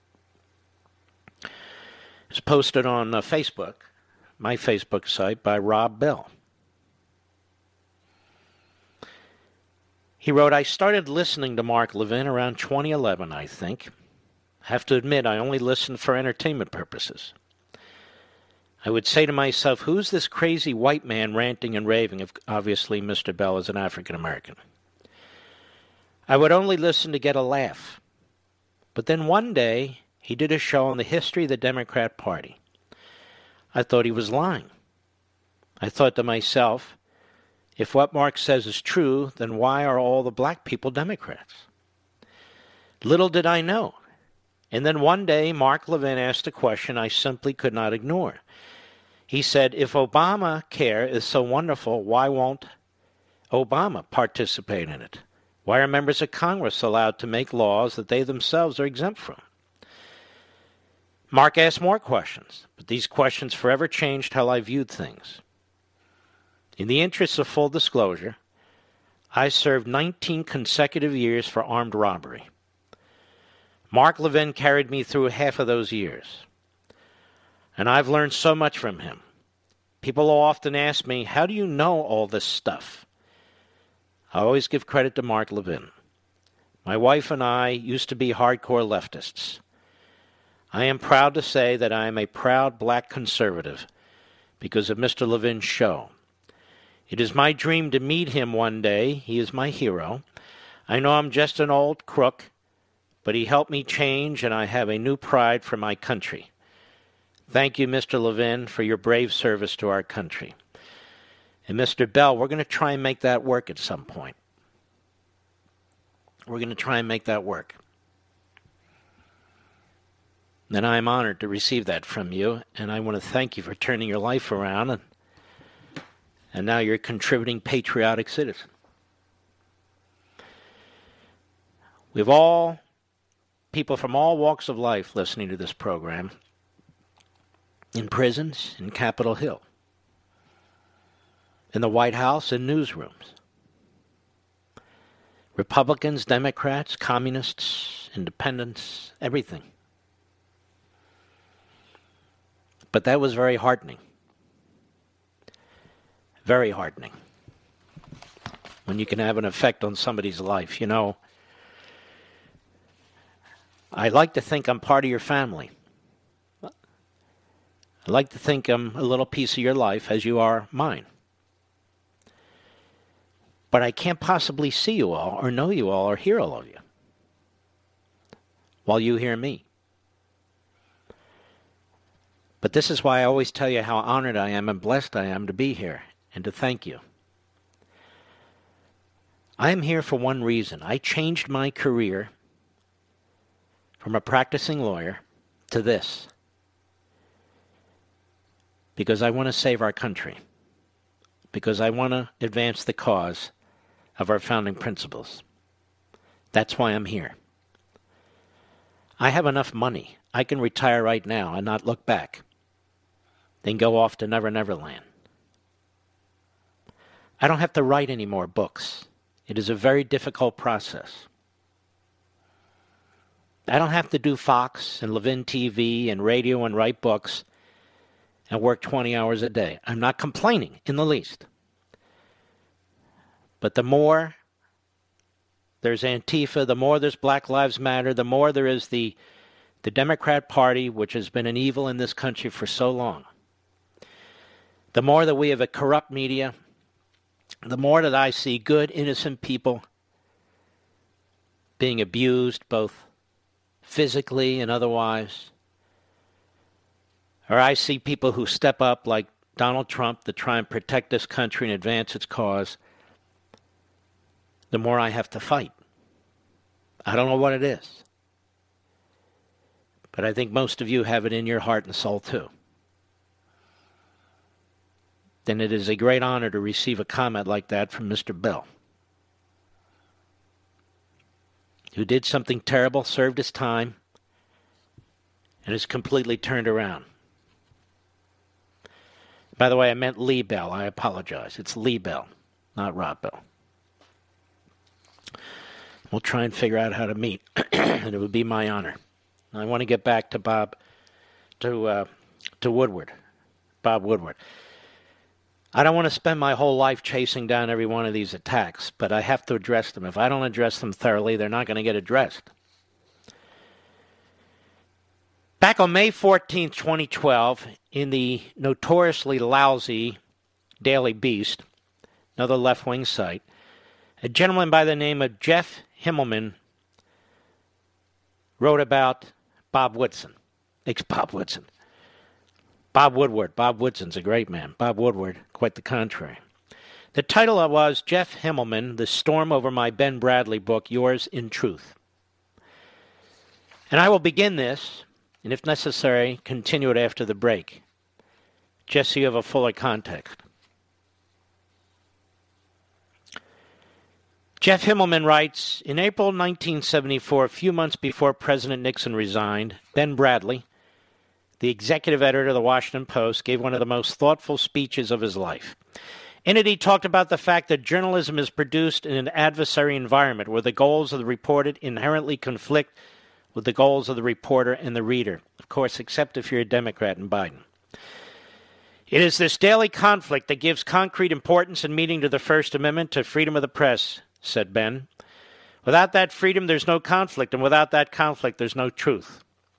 It's posted on Facebook, my Facebook site, by Rob Bell. He wrote, I started listening to Mark Levin around 2011, I think. I have to admit, I only listened for entertainment purposes. I would say to myself, who's this crazy white man ranting and raving if obviously Mr. Bell is an African American? I would only listen to get a laugh. But then one day, he did a show on the history of the Democrat Party. I thought he was lying. I thought to myself, if what Mark says is true, then why are all the black people Democrats? Little did I know. And then one day, Mark Levin asked a question I simply could not ignore. He said, if Obamacare is so wonderful, why won't Obama participate in it? Why are members of Congress allowed to make laws that they themselves are exempt from? Mark asked more questions, but these questions forever changed how I viewed things. In the interest of full disclosure, I served 19 consecutive years for armed robbery. Mark Levin carried me through half of those years. And I've learned so much from him. People often ask me, how do you know all this stuff? I always give credit to Mark Levin. My wife and I used to be hardcore leftists. I am proud to say that I am a proud black conservative because of Mr. Levin's show. It is my dream to meet him one day. He is my hero. I know I'm just an old crook, but he helped me change, and I have a new pride for my country. Thank you, Mr. Levin, for your brave service to our country. And Mr. Bell, we're going to try and make that work at some point. We're going to try and make that work. And I'm honored to receive that from you, and I want to thank you for turning your life around, and now you're a contributing patriotic citizen. We have all people from all walks of life listening to this program, in prisons, in Capitol Hill, in the White House, in newsrooms. Republicans, Democrats, communists, independents, everything. But that was very heartening. Very heartening. When you can have an effect on somebody's life. You know, I like to think I'm part of your family. I like to think I'm a little piece of your life as you are mine. But I can't possibly see you all or know you all or hear all of you while you hear me. But this is why I always tell you how honored I am and blessed I am to be here and to thank you. I am here for one reason. I changed my career from a practicing lawyer to this because I want to save our country, because I want to advance the cause of our founding principles. That's why I'm here. I have enough money. I can retire right now and not look back, then go off to Never Never Land. I don't have to write any more books. It is a very difficult process. I don't have to do Fox and Levin TV and radio and write books and work 20 hours a day. I'm not complaining in the least. But the more there's Antifa, the more there's Black Lives Matter, the more there is the Democrat Party, which has been an evil in this country for so long. The more that we have a corrupt media, the more that I see good, innocent people being abused, both physically and otherwise, or I see people who step up like Donald Trump to try and protect this country and advance its cause, the more I have to fight. I don't know what it is, but I think most of you have it in your heart and soul too. Then it is a great honor to receive a comment like that from Mr. Bell, who did something terrible, served his time, and is completely turned around. By the way, I meant Lee Bell. I apologize. It's Lee Bell, not Rob Bell. We'll try and figure out how to meet, and it would be my honor. I want to get back to Bob Woodward. I don't want to spend my whole life chasing down every one of these attacks, but I have to address them. If I don't address them thoroughly, they're not going to get addressed. Back on May 14, 2012, in the notoriously lousy Daily Beast, another left-wing site, a gentleman by the name of Jeff Himmelman wrote about Bob Woodson. Bob Woodward. Bob Woodson's a great man. Bob Woodward, quite the contrary. The title was Jeff Himmelman, The Storm Over My Ben Bradley Book, Yours in Truth. And I will begin this, and if necessary, continue it after the break, just so you have a fuller context. Jeff Himmelman writes, in April 1974, a few months before President Nixon resigned, Ben Bradley, the executive editor of the Washington Post, gave one of the most thoughtful speeches of his life. In it, he talked about the fact that journalism is produced in an adversary environment where the goals of the reported inherently conflict with the goals of the reporter and the reader, of course, except if you're a Democrat in Biden. It is this daily conflict that gives concrete importance and meaning to the First Amendment, to freedom of the press, said Ben. Without that freedom, there's no conflict, and without that conflict, there's no truth.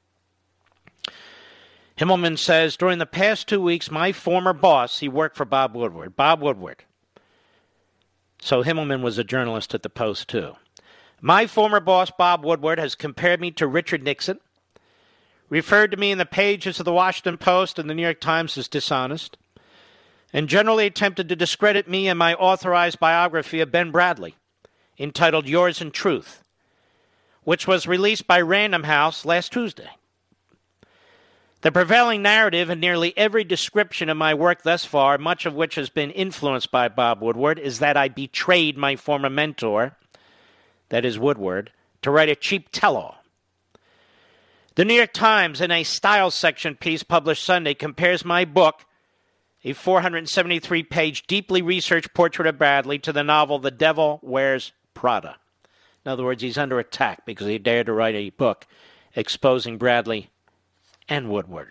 Himmelman says, during the past 2 weeks, my former boss, he worked for Bob Woodward. So Himmelman was a journalist at the Post, too. My former boss, Bob Woodward, has compared me to Richard Nixon, referred to me in the pages of the Washington Post and the New York Times as dishonest, and generally attempted to discredit me and my authorized biography of Ben Bradley, entitled Yours in Truth, which was released by Random House last Tuesday. The prevailing narrative in nearly every description of my work thus far, much of which has been influenced by Bob Woodward, is that I betrayed my former mentor, that is Woodward, to write a cheap tell-all. The New York Times, in a style section piece published Sunday, compares my book, a 473-page, deeply researched portrait of Bradley, to the novel The Devil Wears Prada. In other words, he's under attack because he dared to write a book exposing Bradley and Woodward.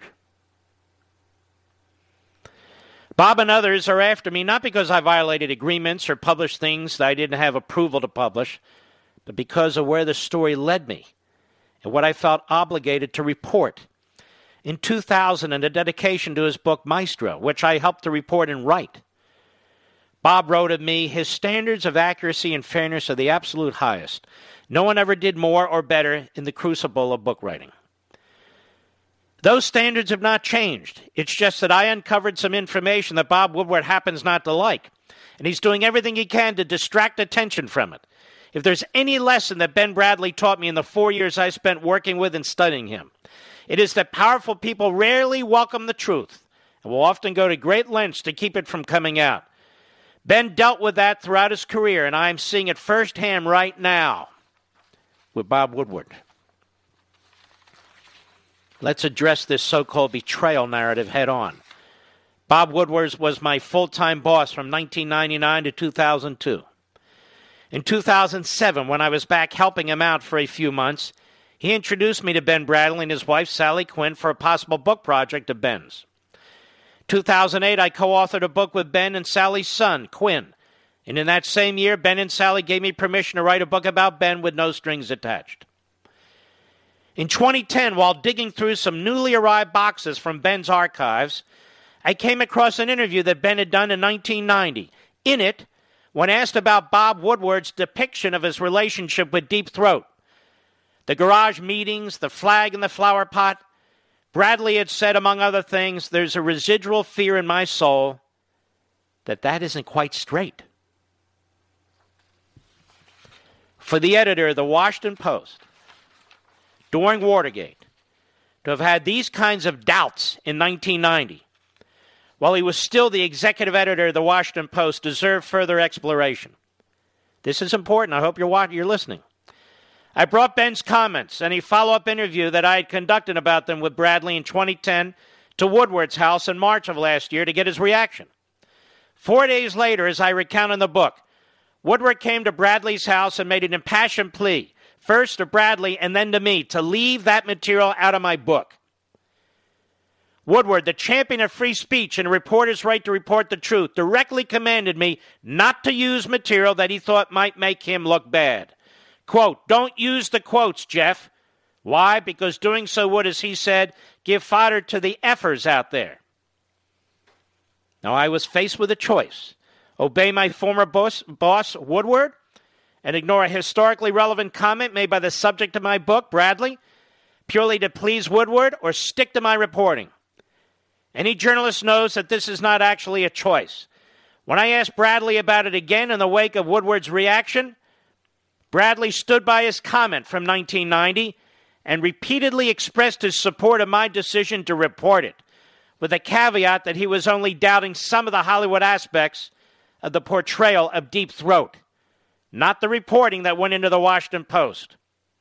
Bob and others are after me not because I violated agreements or published things that I didn't have approval to publish, but because of where the story led me and what I felt obligated to report. In 2000, in a dedication to his book Maestro, which I helped to report and write, Bob wrote of me, his standards of accuracy and fairness are the absolute highest. No one ever did more or better in the crucible of book writing. Those standards have not changed. It's just that I uncovered some information that Bob Woodward happens not to like, and he's doing everything he can to distract attention from it. If there's any lesson that Ben Bradley taught me in the 4 years I spent working with and studying him, it is that powerful people rarely welcome the truth and will often go to great lengths to keep it from coming out. Ben dealt with that throughout his career, and I'm seeing it firsthand right now with Bob Woodward. Let's address this so-called betrayal narrative head on. Bob Woodward was my full-time boss from 1999 to 2002. In 2007, when I was back helping him out for a few months, he introduced me to Ben Bradley and his wife, Sally Quinn, for a possible book project of Ben's. 2008, I co-authored a book with Ben and Sally's son, Quinn. And in that same year, Ben and Sally gave me permission to write a book about Ben with no strings attached. In 2010, while digging through some newly arrived boxes from Ben's archives, I came across an interview that Ben had done in 1990. In it, when asked about Bob Woodward's depiction of his relationship with Deep Throat. The garage meetings, the flag in the flower pot. Bradley had said, among other things, there's a residual fear in my soul that isn't quite straight. For the editor of the Washington Post, during Watergate, to have had these kinds of doubts in 1990, while he was still the executive editor of the Washington Post, deserved further exploration. This is important. I hope you're listening. I brought Ben's comments and a follow-up interview that I had conducted about them with Bradley in 2010 to Woodward's house in March of last year to get his reaction. 4 days later, as I recount in the book, Woodward came to Bradley's house and made an impassioned plea, first to Bradley and then to me, to leave that material out of my book. Woodward, the champion of free speech and a reporter's right to report the truth, directly commanded me not to use material that he thought might make him look bad. Quote, don't use the quotes, Jeff. Why? Because doing so would, as he said, give fodder to the effers out there. Now, I was faced with a choice. Obey my former boss, Woodward, and ignore a historically relevant comment made by the subject of my book, Bradley, purely to please Woodward, or stick to my reporting. Any journalist knows that this is not actually a choice. When I asked Bradley about it again in the wake of Woodward's reaction, Bradley stood by his comment from 1990 and repeatedly expressed his support of my decision to report it, with a caveat that he was only doubting some of the Hollywood aspects of the portrayal of Deep Throat, not the reporting that went into the Washington Post.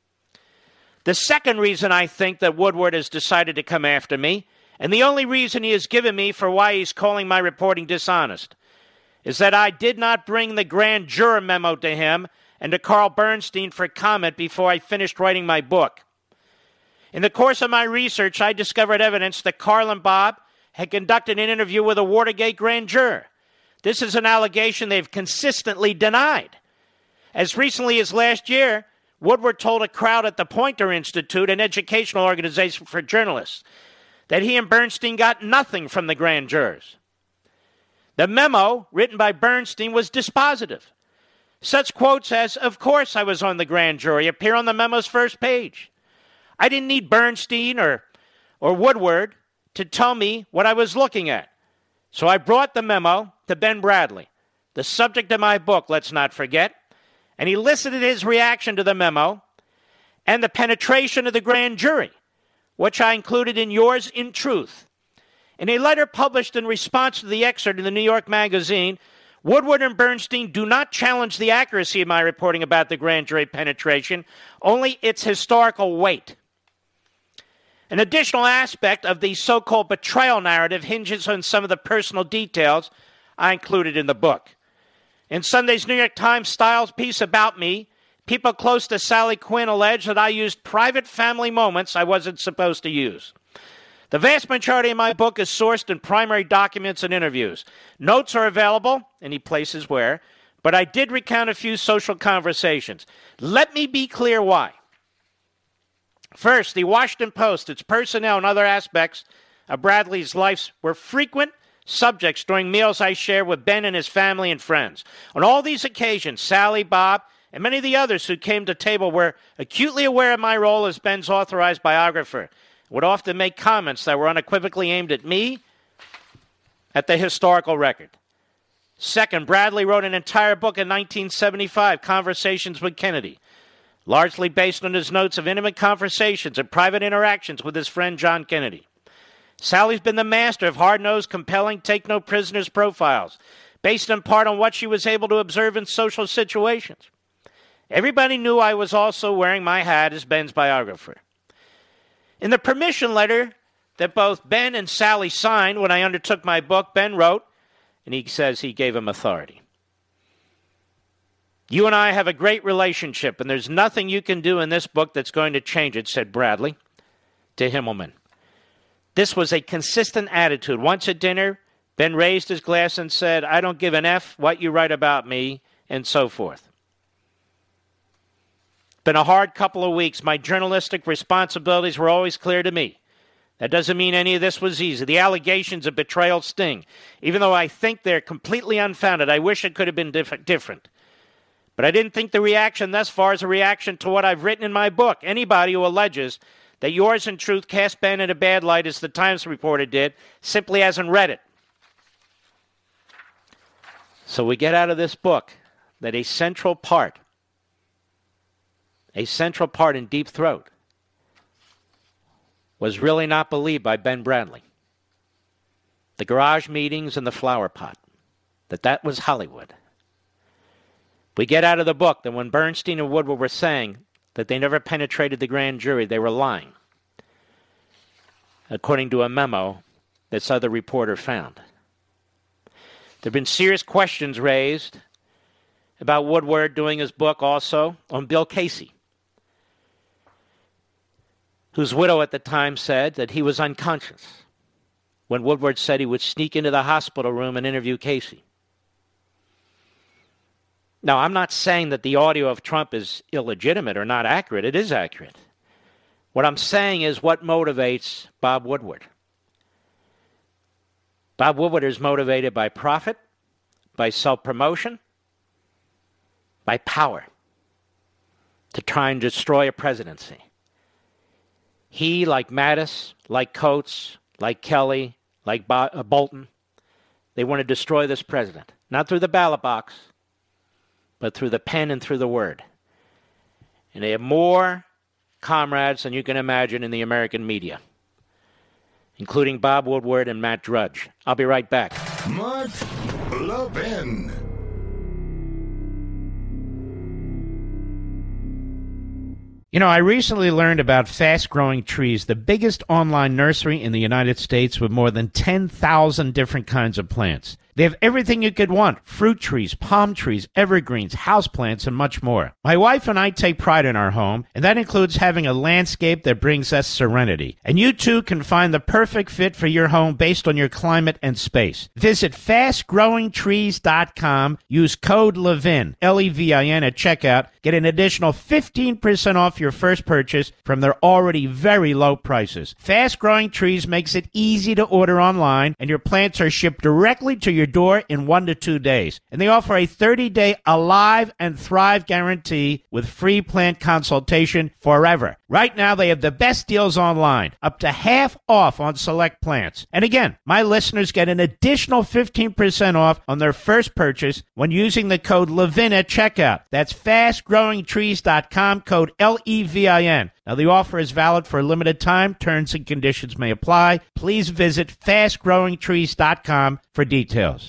The second reason I think that Woodward has decided to come after me, and the only reason he has given me for why he's calling my reporting dishonest, is that I did not bring the grand juror memo to him and to Carl Bernstein for comment before I finished writing my book. In the course of my research, I discovered evidence that Carl and Bob had conducted an interview with a Watergate grand juror. This is an allegation they've consistently denied. As recently as last year, Woodward told a crowd at the Poynter Institute, an educational organization for journalists, that he and Bernstein got nothing from the grand jurors. The memo, written by Bernstein, was dispositive. Such quotes as, "Of course I was on the grand jury," appear on the memo's first page. I didn't need Bernstein or Woodward to tell me what I was looking at. So I brought the memo to Ben Bradley, the subject of my book, let's not forget, and he elicited his reaction to the memo and the penetration of the grand jury, which I included in Yours in Truth. In a letter published in response to the excerpt in the New York Magazine, Woodward and Bernstein do not challenge the accuracy of my reporting about the grand jury penetration, only its historical weight. An additional aspect of the so-called betrayal narrative hinges on some of the personal details I included in the book. In Sunday's New York Times style piece about me, people close to Sally Quinn allege that I used private family moments I wasn't supposed to use. The vast majority of my book is sourced in primary documents and interviews. Notes are available, any places where, but I did recount a few social conversations. Let me be clear why. First, the Washington Post, its personnel, and other aspects of Bradley's life were frequent subjects during meals I shared with Ben and his family and friends. On all these occasions, Sally, Bob, and many of the others who came to the table were acutely aware of my role as Ben's authorized biographer, would often make comments that were unequivocally aimed at me, at the historical record. Second, Bradley wrote an entire book in 1975, Conversations with Kennedy, largely based on his notes of intimate conversations and private interactions with his friend John Kennedy. Sally's been the master of hard-nosed, compelling, take-no-prisoners profiles, based in part on what she was able to observe in social situations. Everybody knew I was also wearing my hat as Ben's biographer. In the permission letter that both Ben and Sally signed when I undertook my book, Ben wrote, and he says he gave him authority. "You and I have a great relationship, and there's nothing you can do in this book that's going to change it," said Bradley to Himmelman. This was a consistent attitude. Once at dinner, Ben raised his glass and said, "I don't give an F what you write about me," and so forth. Been a hard couple of weeks. My journalistic responsibilities were always clear to me. That doesn't mean any of this was easy. The allegations of betrayal sting. Even though I think they're completely unfounded, I wish it could have been different. But I didn't think the reaction thus far is a reaction to what I've written in my book. Anybody who alleges that Yours in Truth cast Ben in a bad light, as the Times reporter did, simply hasn't read it. So we get out of this book that a central part in Deep Throat was really not believed by Ben Bradley. The garage meetings and the flower pot, that was Hollywood. We get out of the book that when Bernstein and Woodward were saying that they never penetrated the grand jury, they were lying, according to a memo this other reporter found. There have been serious questions raised about Woodward doing his book also on Bill Casey, whose widow at the time said that he was unconscious when Woodward said he would sneak into the hospital room and interview Casey. Now, I'm not saying that the audio of Trump is illegitimate or not accurate. It is accurate. What I'm saying is what motivates Bob Woodward. Bob Woodward is motivated by profit, by self-promotion, by power, to try and destroy a presidency. He, like Mattis, like Coates, like Kelly, like Bolton, they want to destroy this president. Not through the ballot box, but through the pen and through the word. And they have more comrades than you can imagine in the American media, including Bob Woodward and Matt Drudge. I'll be right back. Mark Levin. You know, I recently learned about Fast Growing Trees, the biggest online nursery in the United States with more than 10,000 different kinds of plants. They have everything you could want: fruit trees, palm trees, evergreens, houseplants, and much more. My wife and I take pride in our home, and that includes having a landscape that brings us serenity. And you too can find the perfect fit for your home based on your climate and space. Visit fastgrowingtrees.com. Use code LEVIN, L-E-V-I-N, at checkout. Get an additional 15% off your first purchase from their already very low prices. Fast Growing Trees makes it easy to order online, and your plants are shipped directly to your door in 1 to 2 days. And they offer a 30-day Alive and Thrive guarantee with free plant consultation forever. Right now, they have the best deals online, up to half off on select plants. And again, my listeners get an additional 15% off on their first purchase when using the code LEVIN at checkout. That's fastgrowingtrees.com, code LEVIN. Now, the offer is valid for a limited time. Terms and conditions may apply. Please visit fastgrowingtrees.com for details.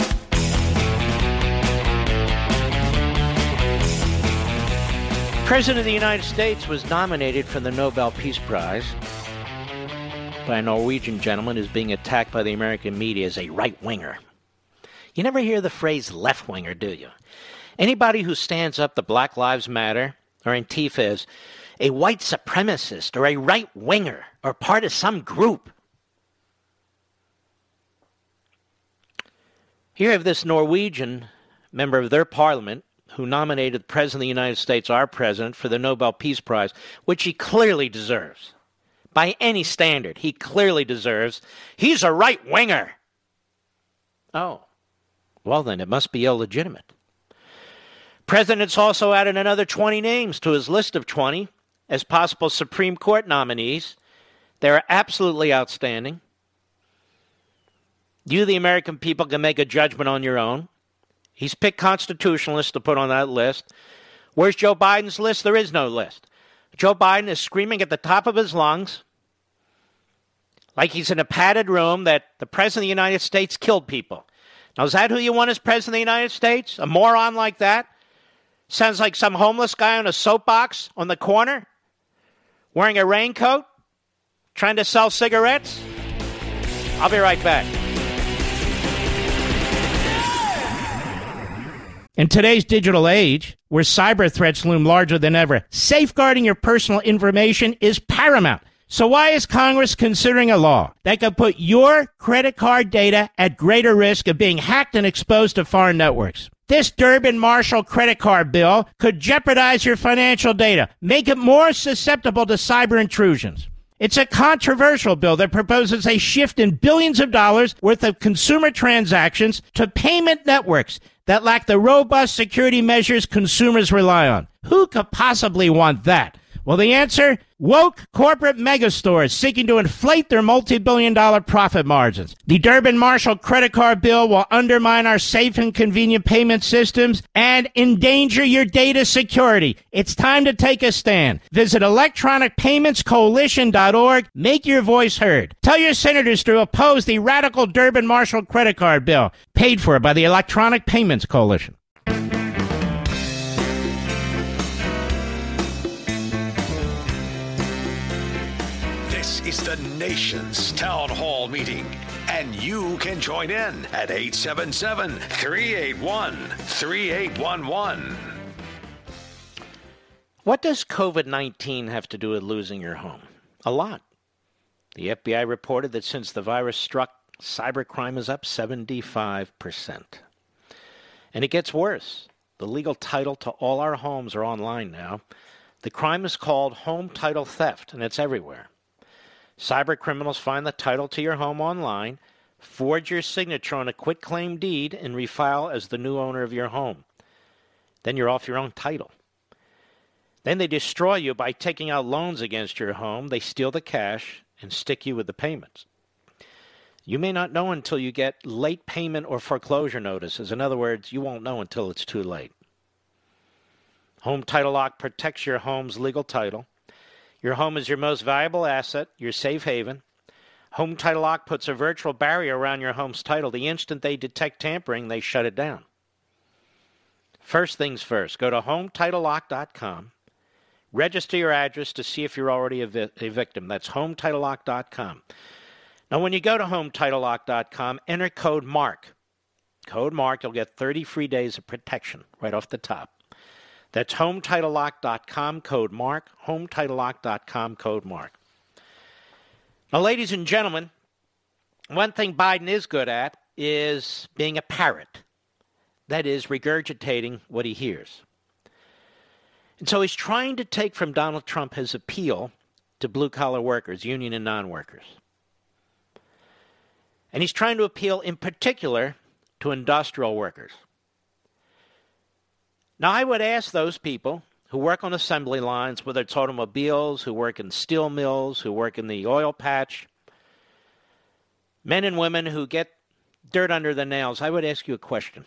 President of the United States was nominated for the Nobel Peace Prize by a Norwegian gentleman who's being attacked by the American media as a right-winger. You never hear the phrase left-winger, do you? Anybody who stands up to Black Lives Matter or Antifa is a white supremacist or a right-winger or part of some group. Here you have this Norwegian member of their parliament who nominated the President of the United States, our president, for the Nobel Peace Prize, which he clearly deserves. By any standard, he clearly deserves. He's a right-winger. Oh, well then, it must be illegitimate. President's also added another 20 names to his list of 20 as possible Supreme Court nominees. They're absolutely outstanding. You, the American people, can make a judgment on your own. He's picked constitutionalists to put on that list. Where's Joe Biden's list? There is no list. Joe Biden is screaming at the top of his lungs, like he's in a padded room, that the President of the United States killed people. Now, is that who you want as President of the United States? A moron like that? Sounds like some homeless guy on a soapbox on the corner, wearing a raincoat, trying to sell cigarettes? I'll be right back. In today's digital age, where cyber threats loom larger than ever, safeguarding your personal information is paramount. So why is Congress considering a law that could put your credit card data at greater risk of being hacked and exposed to foreign networks? This Durbin-Marshall credit card bill could jeopardize your financial data, make it more susceptible to cyber intrusions. It's a controversial bill that proposes a shift in billions of dollars worth of consumer transactions to payment networks that lack the robust security measures consumers rely on. Who could possibly want that? Well, the answer? Woke corporate megastores seeking to inflate their multi-billion-dollar profit margins. The Durbin-Marshall credit card bill will undermine our safe and convenient payment systems and endanger your data security. It's time to take a stand. Visit electronicpaymentscoalition.org. Make your voice heard. Tell your senators to oppose the radical Durbin-Marshall credit card bill, paid for by the Electronic Payments Coalition. This is the nation's town hall meeting, and you can join in at 877-381-3811. What does COVID-19 have to do with losing your home? A lot. The FBI reported that since the virus struck, cybercrime is up 75%. And it gets worse. The legal title to all our homes are online now. The crime is called home title theft, and it's everywhere. Cyber criminals find the title to your home online, forge your signature on a quitclaim deed, and refile as the new owner of your home. Then you're off your own title. Then they destroy you by taking out loans against your home. They steal the cash and stick you with the payments. You may not know until you get late payment or foreclosure notices. In other words, you won't know until it's too late. Home Title Lock protects your home's legal title. Your home is your most valuable asset, your safe haven. Home Title Lock puts a virtual barrier around your home's title. The instant they detect tampering, they shut it down. First things first, go to HomeTitleLock.com. Register your address to see if you're already a victim. That's HomeTitleLock.com. Now, when you go to HomeTitleLock.com, enter code MARK. Code MARK, you'll get 30 free days of protection right off the top. That's HomeTitleLock.com, code MARK, HomeTitleLock.com, code MARK. Now, ladies and gentlemen, one thing Biden is good at is being a parrot. That is, regurgitating what he hears. And so he's trying to take from Donald Trump his appeal to blue-collar workers, union and non-workers. And he's trying to appeal in particular to industrial workers. Now, I would ask those people who work on assembly lines, whether it's automobiles, who work in steel mills, who work in the oil patch, men and women who get dirt under the nails, I would ask you a question.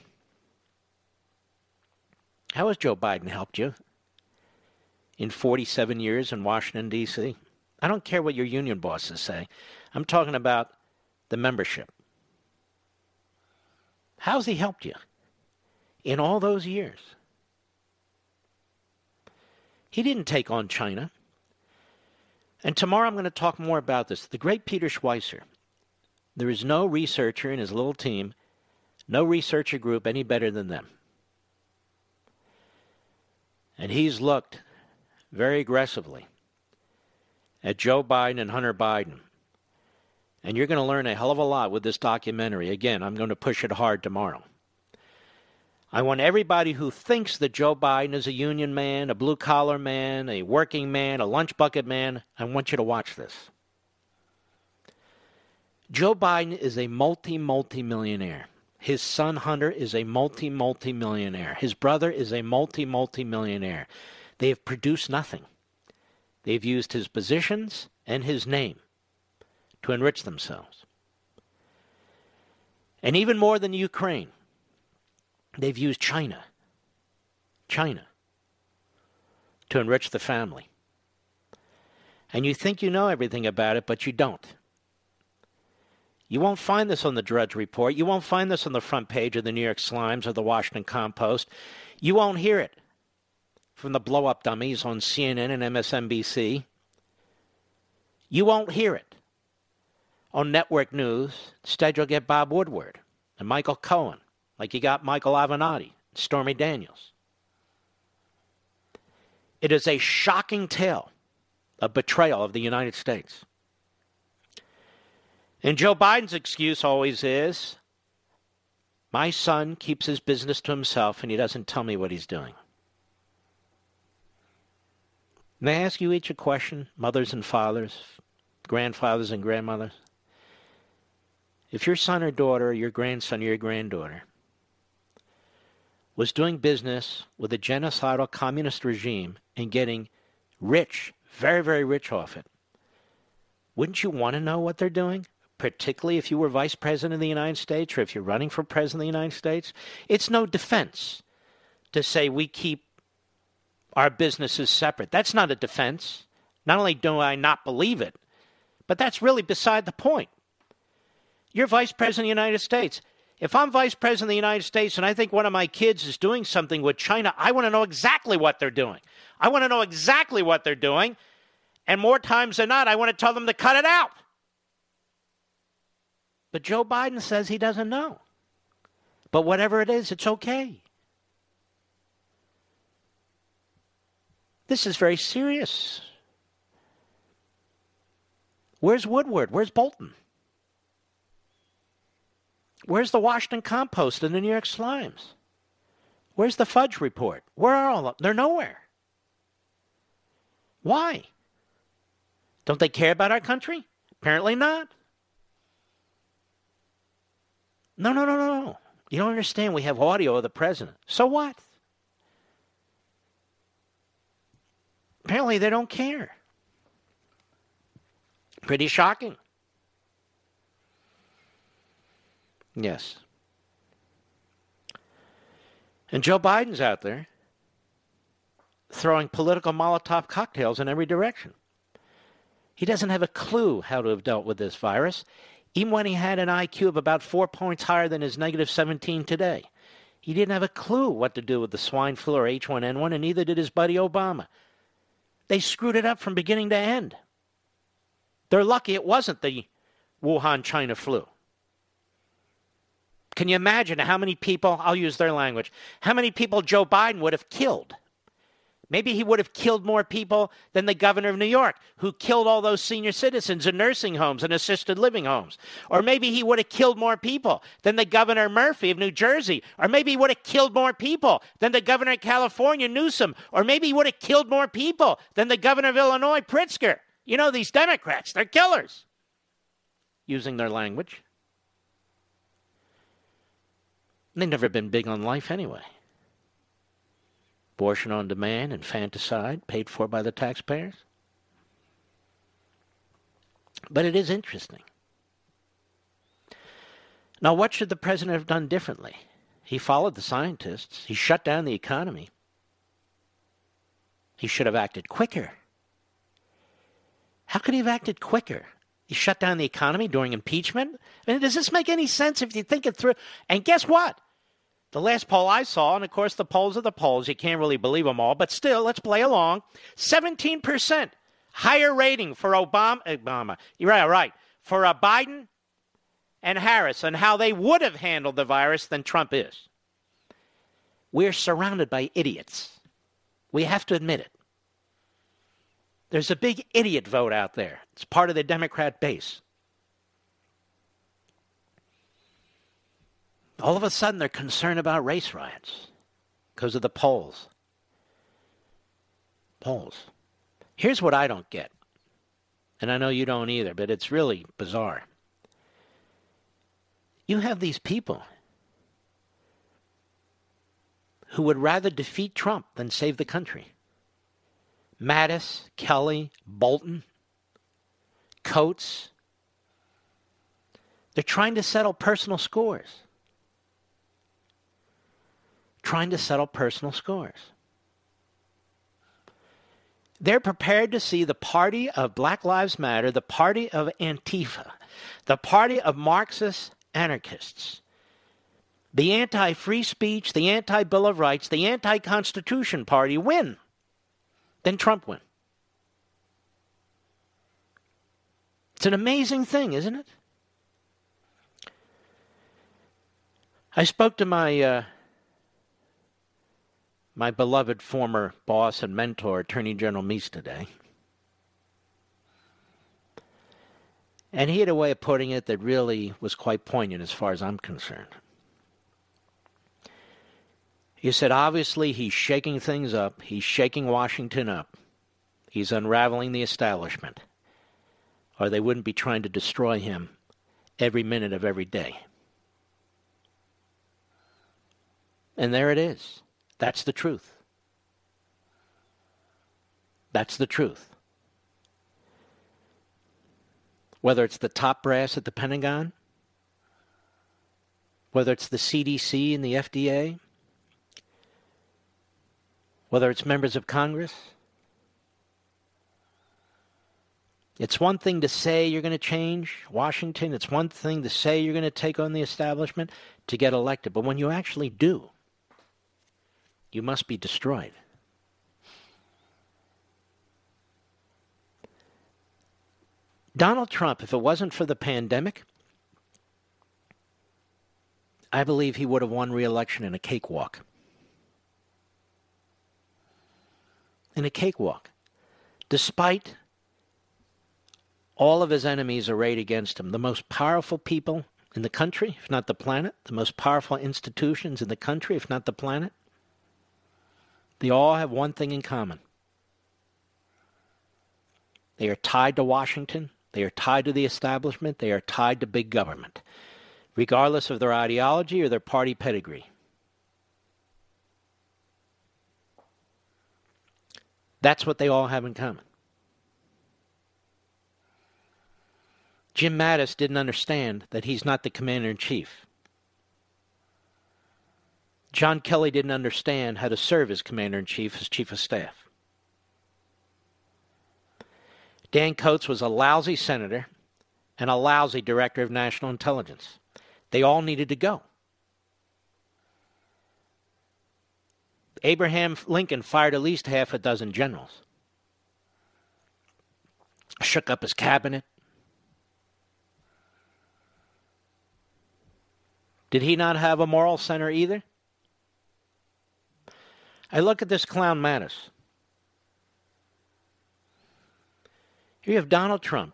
How has Joe Biden helped you in 47 years in Washington, D.C.? I don't care what your union bosses say. I'm talking about the membership. How's he helped you in all those years? He didn't take on China. And tomorrow I'm going to talk more about this. The great Peter Schweizer. There is no researcher in his little team, no researcher group any better than them. And he's looked very aggressively at Joe Biden and Hunter Biden. And you're going to learn a hell of a lot with this documentary. Again, I'm going to push it hard tomorrow. I want everybody who thinks that Joe Biden is a union man, a blue-collar man, a working man, a lunch bucket man, I want you to watch this. Joe Biden is a multi-millionaire. His son Hunter is a multi-millionaire. His brother is a multi-millionaire. They have produced nothing. They've used his positions and his name to enrich themselves. And even more than Ukraine, they've used China to enrich the family. And you think you know everything about it, but you don't. You won't find this on the Drudge Report. You won't find this on the front page of the New York Slimes or the Washington Compost. You won't hear it from the blow-up dummies on CNN and MSNBC. You won't hear it on network news. Instead, you'll get Bob Woodward and Michael Cohen, like you got Michael Avenatti, Stormy Daniels. It is a shocking tale of betrayal of the United States. And Joe Biden's excuse always is, my son keeps his business to himself and he doesn't tell me what he's doing. May I ask you each a question, mothers and fathers, grandfathers and grandmothers? If your son or daughter, your grandson or your granddaughter was doing business with a genocidal communist regime and getting rich, very, very rich off it, wouldn't you want to know what they're doing? Particularly if you were vice president of the United States or if you're running for president of the United States? It's no defense to say we keep our businesses separate. That's not a defense. Not only do I not believe it, but that's really beside the point. You're vice president of the United States. If I'm vice president of the United States and I think one of my kids is doing something with China, I want to know exactly what they're doing. I want to know exactly what they're doing. And more times than not, I want to tell them to cut it out. But Joe Biden says he doesn't know. But whatever it is, it's okay. This is very serious. Where's Woodward? Where's Bolton? Where's the Washington Compost and the New York Slimes? Where's the Fudge Report? Where are all of them? They're nowhere. Why? Don't they care about our country? Apparently not. No. You don't understand. We have audio of the president. So what? Apparently they don't care. Pretty shocking. Yes. And Joe Biden's out there throwing political Molotov cocktails in every direction. He doesn't have a clue how to have dealt with this virus, even when he had an IQ of about 4 points higher than his negative 17 today. He didn't have a clue what to do with the swine flu or H1N1, and neither did his buddy Obama. They screwed it up from beginning to end. They're lucky it wasn't the Wuhan, China flu. Can you imagine how many people, I'll use their language, how many people Joe Biden would have killed? Maybe he would have killed more people than the governor of New York, who killed all those senior citizens in nursing homes and assisted living homes. Or maybe he would have killed more people than the governor Murphy of New Jersey. Or maybe he would have killed more people than the governor of California, Newsom. Or maybe he would have killed more people than the governor of Illinois, Pritzker. You know, these Democrats, they're killers. Using their language. They've never been big on life anyway. Abortion on demand, infanticide, paid for by the taxpayers. But it is interesting. Now, what should the president have done differently? He followed the scientists. He shut down the economy. He should have acted quicker. How could he have acted quicker? He shut down the economy during impeachment? I mean, does this make any sense if you think it through? And guess what? The last poll I saw, and of course the polls are the polls, you can't really believe them all, but still, let's play along. 17% higher rating for Obama. You're right. For Biden and Harris and how they would have handled the virus than Trump is. We're surrounded by idiots. We have to admit it. There's a big idiot vote out there. It's part of the Democrat base. All of a sudden, they're concerned about race riots because of the polls. Polls. Here's what I don't get, and I know you don't either, but it's really bizarre. You have these people who would rather defeat Trump than save the country. Mattis, Kelly, Bolton, Coates. They're trying to settle personal scores. They're prepared to see the party of Black Lives Matter, the party of Antifa, the party of Marxist anarchists, the anti-free speech, the anti-Bill of Rights, the anti-Constitution party win, then Trump win. It's an amazing thing, isn't it? I spoke to my beloved former boss and mentor, Attorney General Meese, today. And he had a way of putting it that really was quite poignant as far as I'm concerned. He said, obviously, he's shaking things up. He's shaking Washington up. He's unraveling the establishment. or they wouldn't be trying to destroy him every minute of every day. And there it is. That's the truth. That's the truth. Whether it's the top brass at the Pentagon, whether it's the CDC and the FDA, whether it's members of Congress, it's one thing to say you're going to change Washington. It's one thing to say you're going to take on the establishment to get elected. But when you actually do, you must be destroyed. Donald Trump, if it wasn't for the pandemic, I believe he would have won re-election in a cakewalk. In a cakewalk. Despite all of his enemies arrayed against him, the most powerful people in the country, if not the planet, the most powerful institutions in the country, if not the planet, they all have one thing in common. They are tied to Washington. They are tied to the establishment. They are tied to big government, regardless of their ideology or their party pedigree. That's what they all have in common. Jim Mattis didn't understand that he's not the commander-in-chief. John Kelly didn't understand how to serve as commander-in-chief, as chief of staff. Dan Coats was a lousy senator and a lousy director of national intelligence. They all needed to go. Abraham Lincoln fired at least half a dozen generals. Shook up his cabinet. Did he not have a moral center either? I look at this clown Mattis. Here you have Donald Trump,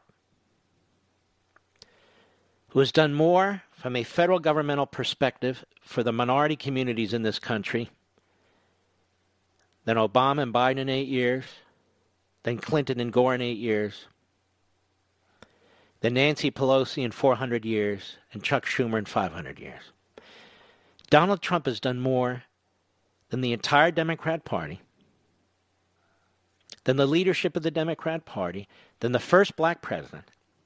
who has done more from a federal governmental perspective for the minority communities in this country than Obama and Biden in 8 years, than Clinton and Gore in 8 years, than Nancy Pelosi in 400 years, and Chuck Schumer in 500 years. Donald Trump has done more than the entire Democrat Party, than the leadership of the Democrat Party, than the first black president,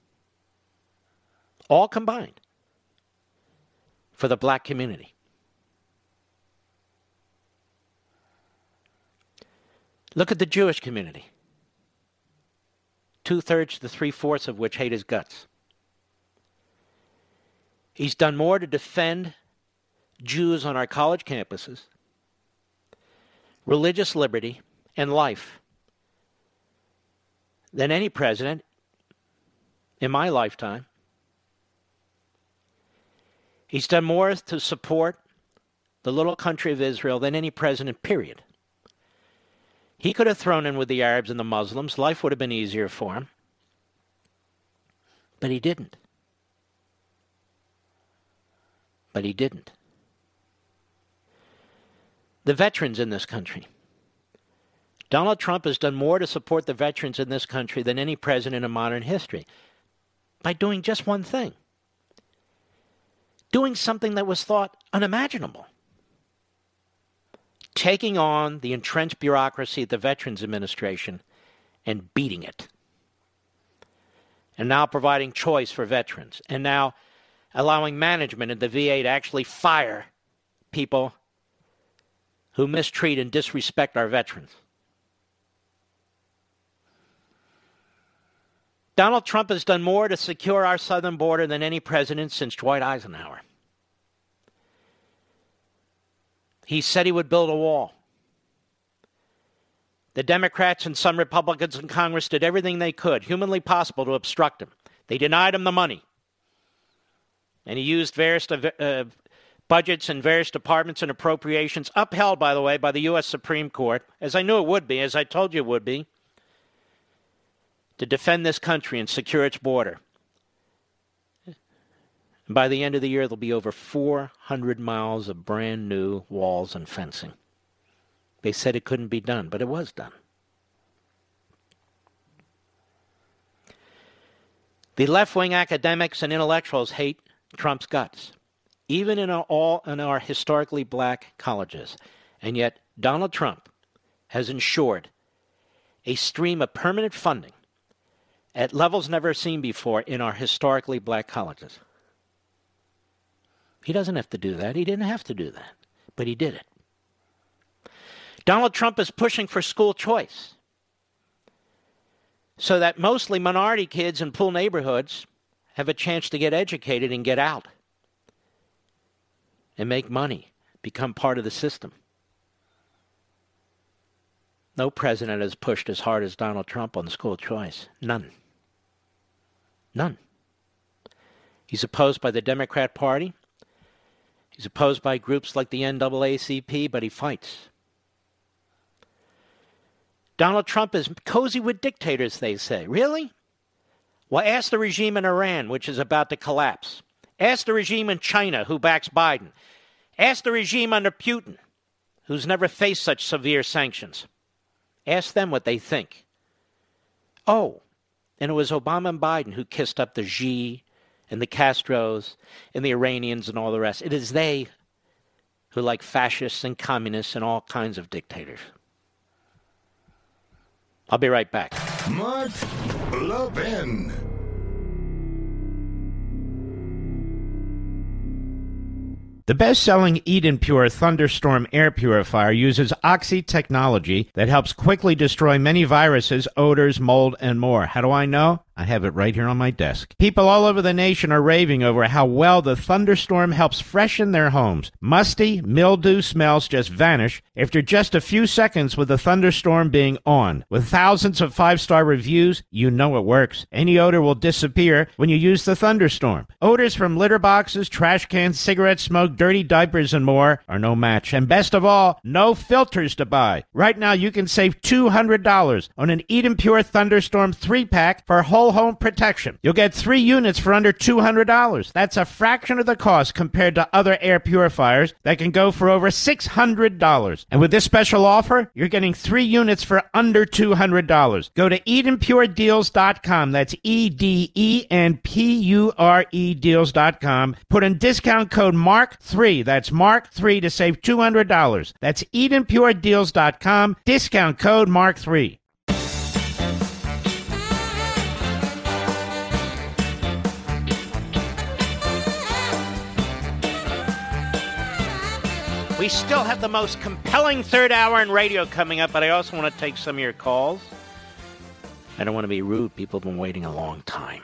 all combined, for the black community. Look at the Jewish community, 2/3 to 3/4 of which hate his guts. He's done more to defend Jews on our college campuses, religious liberty, and life than any president in my lifetime. He's done more to support the little country of Israel than any president, period. He could have thrown in with the Arabs and the Muslims. Life would have been easier for him. But he didn't. But he didn't. The veterans in this country. Donald Trump has done more to support the veterans in this country than any president in modern history by doing just one thing. Doing something that was thought unimaginable. Taking on the entrenched bureaucracy at the Veterans Administration and beating it. And now providing choice for veterans. And now allowing management in the VA to actually fire people who mistreat and disrespect our veterans. Donald Trump has done more to secure our southern border than any president since Dwight Eisenhower. He said he would build a wall. The Democrats and some Republicans in Congress did everything they could, humanly possible, to obstruct him. They denied him the money. And he used various budgets and various departments and appropriations, upheld, by the way, by the U.S. Supreme Court, as I knew it would be, as I told you it would be, to defend this country and secure its border. And by the end of the year, there'll be over 400 miles of brand new walls and fencing. They said it couldn't be done, but it was done. The left-wing academics and intellectuals hate Trump's guts, even in our historically black colleges. And yet Donald Trump has ensured a stream of permanent funding at levels never seen before in our historically black colleges. He doesn't have to do that. He didn't have to do that, but he did it. Donald Trump is pushing for school choice so that mostly minority kids in poor neighborhoods have a chance to get educated and get out and make money, become part of the system. No president has pushed as hard as Donald Trump on school choice. None. None. He's opposed by the Democrat Party. He's opposed by groups like the NAACP, but he fights. Donald Trump is cozy with dictators, they say. Really? Well, ask the regime in Iran, which is about to collapse. Ask the regime in China, who backs Biden. Ask the regime under Putin, who's never faced such severe sanctions. Ask them what they think. Oh, and it was Obama and Biden who kissed up the Xi and the Castros and the Iranians and all the rest. It is they who like fascists and communists and all kinds of dictators. I'll be right back. Mark Levin. The best-selling Eden Pure Thunderstorm air purifier uses Oxy technology that helps quickly destroy many viruses, odors, mold, and more. How do I know? I have it right here on my desk. People all over the nation are raving over how well the Thunderstorm helps freshen their homes. Musty, mildew smells just vanish after just a few seconds with the Thunderstorm being on. With thousands of 5-star reviews, you know it works. Any odor will disappear when you use the Thunderstorm. Odors from litter boxes, trash cans, cigarette smoke, dirty diapers, and more are no match. And best of all, no filters to buy. Right now, you can save $200 on an Eden Pure Thunderstorm 3-pack for whole home protection. You'll get 3 units for under $200. That's a fraction of the cost compared to other air purifiers that can go for over $600. And with this special offer, you're getting 3 units for under $200. Go to EdenPureDeals.com. That's EDENPURE Deals.com. Put in discount code MARK3. That's MARK3 to save $200. That's EdenPureDeals.com. Discount code MARK3. We still have the most compelling third hour in radio coming up, but I also want to take some of your calls. I don't want to be rude. People have been waiting a long time.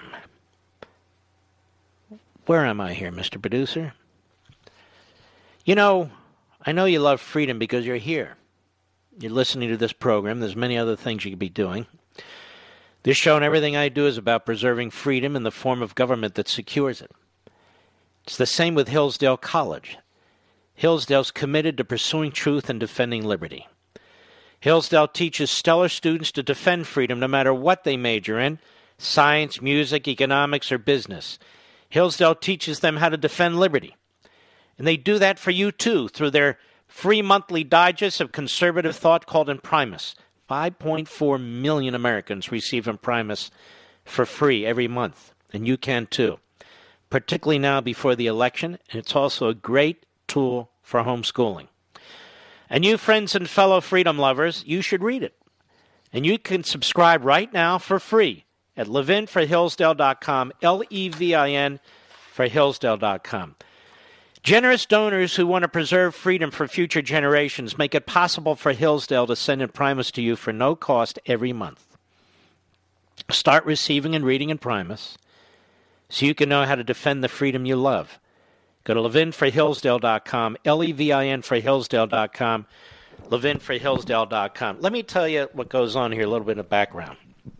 Where am I here, Mr. Producer? You know, I know you love freedom because you're here. You're listening to this program. There's many other things you could be doing. This show and everything I do is about preserving freedom in the form of government that secures it. It's the same with Hillsdale College. Hillsdale's committed to pursuing truth and defending liberty. Hillsdale teaches stellar students to defend freedom no matter what they major in, science, music, economics, or business. Hillsdale teaches them how to defend liberty. And they do that for you, too, through their free monthly digest of conservative thought called Imprimis. 5.4 million Americans receive Imprimis for free every month, and you can, too, particularly now before the election. And it's also a great tool for homeschooling. And you friends and fellow freedom lovers, you should read it. And you can subscribe right now for free at levinforhillsdale.com, Levin for Hillsdale.com. Generous donors who want to preserve freedom for future generations make it possible for Hillsdale to send Imprimis to you for no cost every month. Start receiving and reading Imprimis so you can know how to defend the freedom you love. Go to levinforhillsdale.com, Levin for Hillsdale.com, levinforhillsdale.com. Let me tell you what goes on here, a little bit of background.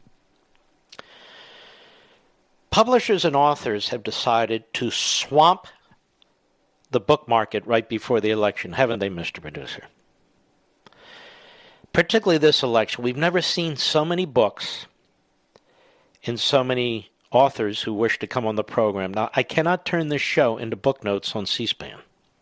Publishers and authors have decided to swamp the book market right before the election, haven't they, Mr. Producer? Particularly this election. We've never seen so many books and so many authors who wish to come on the program. Now, I cannot turn this show into book notes on C-SPAN.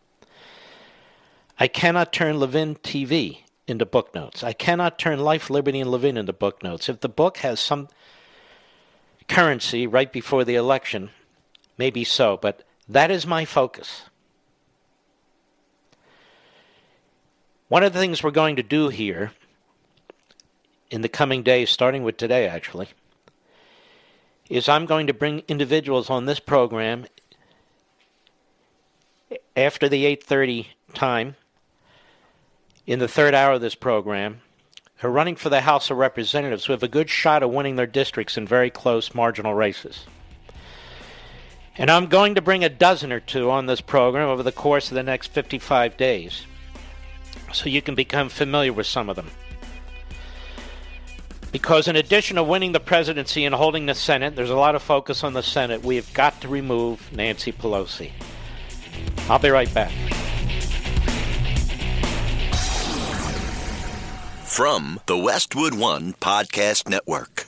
I cannot turn Levin TV into book notes. I cannot turn Life, Liberty, and Levin into book notes. If the book has some currency right before the election. Maybe so, but that is my focus. One of the things we're going to do here in the coming days, starting with today actually, is I'm going to bring individuals on this program after the 8:30 time, in the third hour of this program, who are running for the House of Representatives who have a good shot of winning their districts in very close marginal races. And I'm going to bring a dozen or two on this program over the course of the next 55 days so you can become familiar with some of them. Because in addition to winning the presidency and holding the Senate, there's a lot of focus on the Senate, we have got to remove Nancy Pelosi. I'll be right back. From the Westwood One Podcast Network.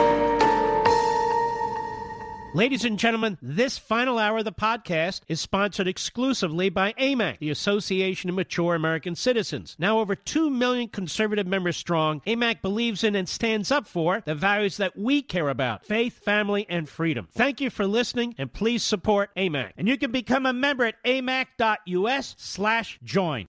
Ladies and gentlemen, this final hour of the podcast is sponsored exclusively by AMAC, the Association of Mature American Citizens. Now over 2 million conservative members strong, AMAC believes in and stands up for the values that we care about: faith, family, and freedom. Thank you for listening, and please support AMAC. And you can become a member at amac.us/join.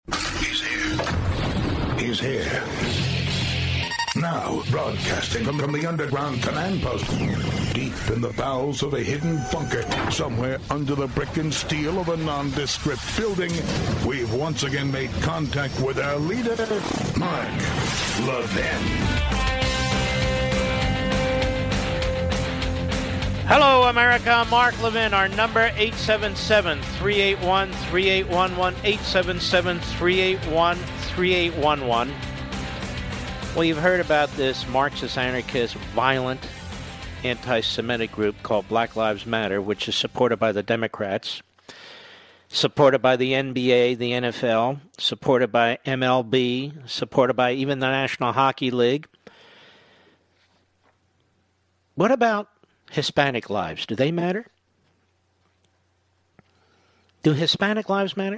He's here. Now, broadcasting from the underground command post, deep in the bowels of a hidden bunker, somewhere under the brick and steel of a nondescript building, we've once again made contact with our leader, Mark Levin. Hello, America. I'm Mark Levin. Our number, 877-381-3811, 877-381-3811. Well, you've heard about this Marxist, anarchist, violent, anti-Semitic group called Black Lives Matter, which is supported by the Democrats, supported by the NBA, the NFL, supported by MLB, supported by even the National Hockey League. What about Hispanic lives? Do they matter? Do Hispanic lives matter?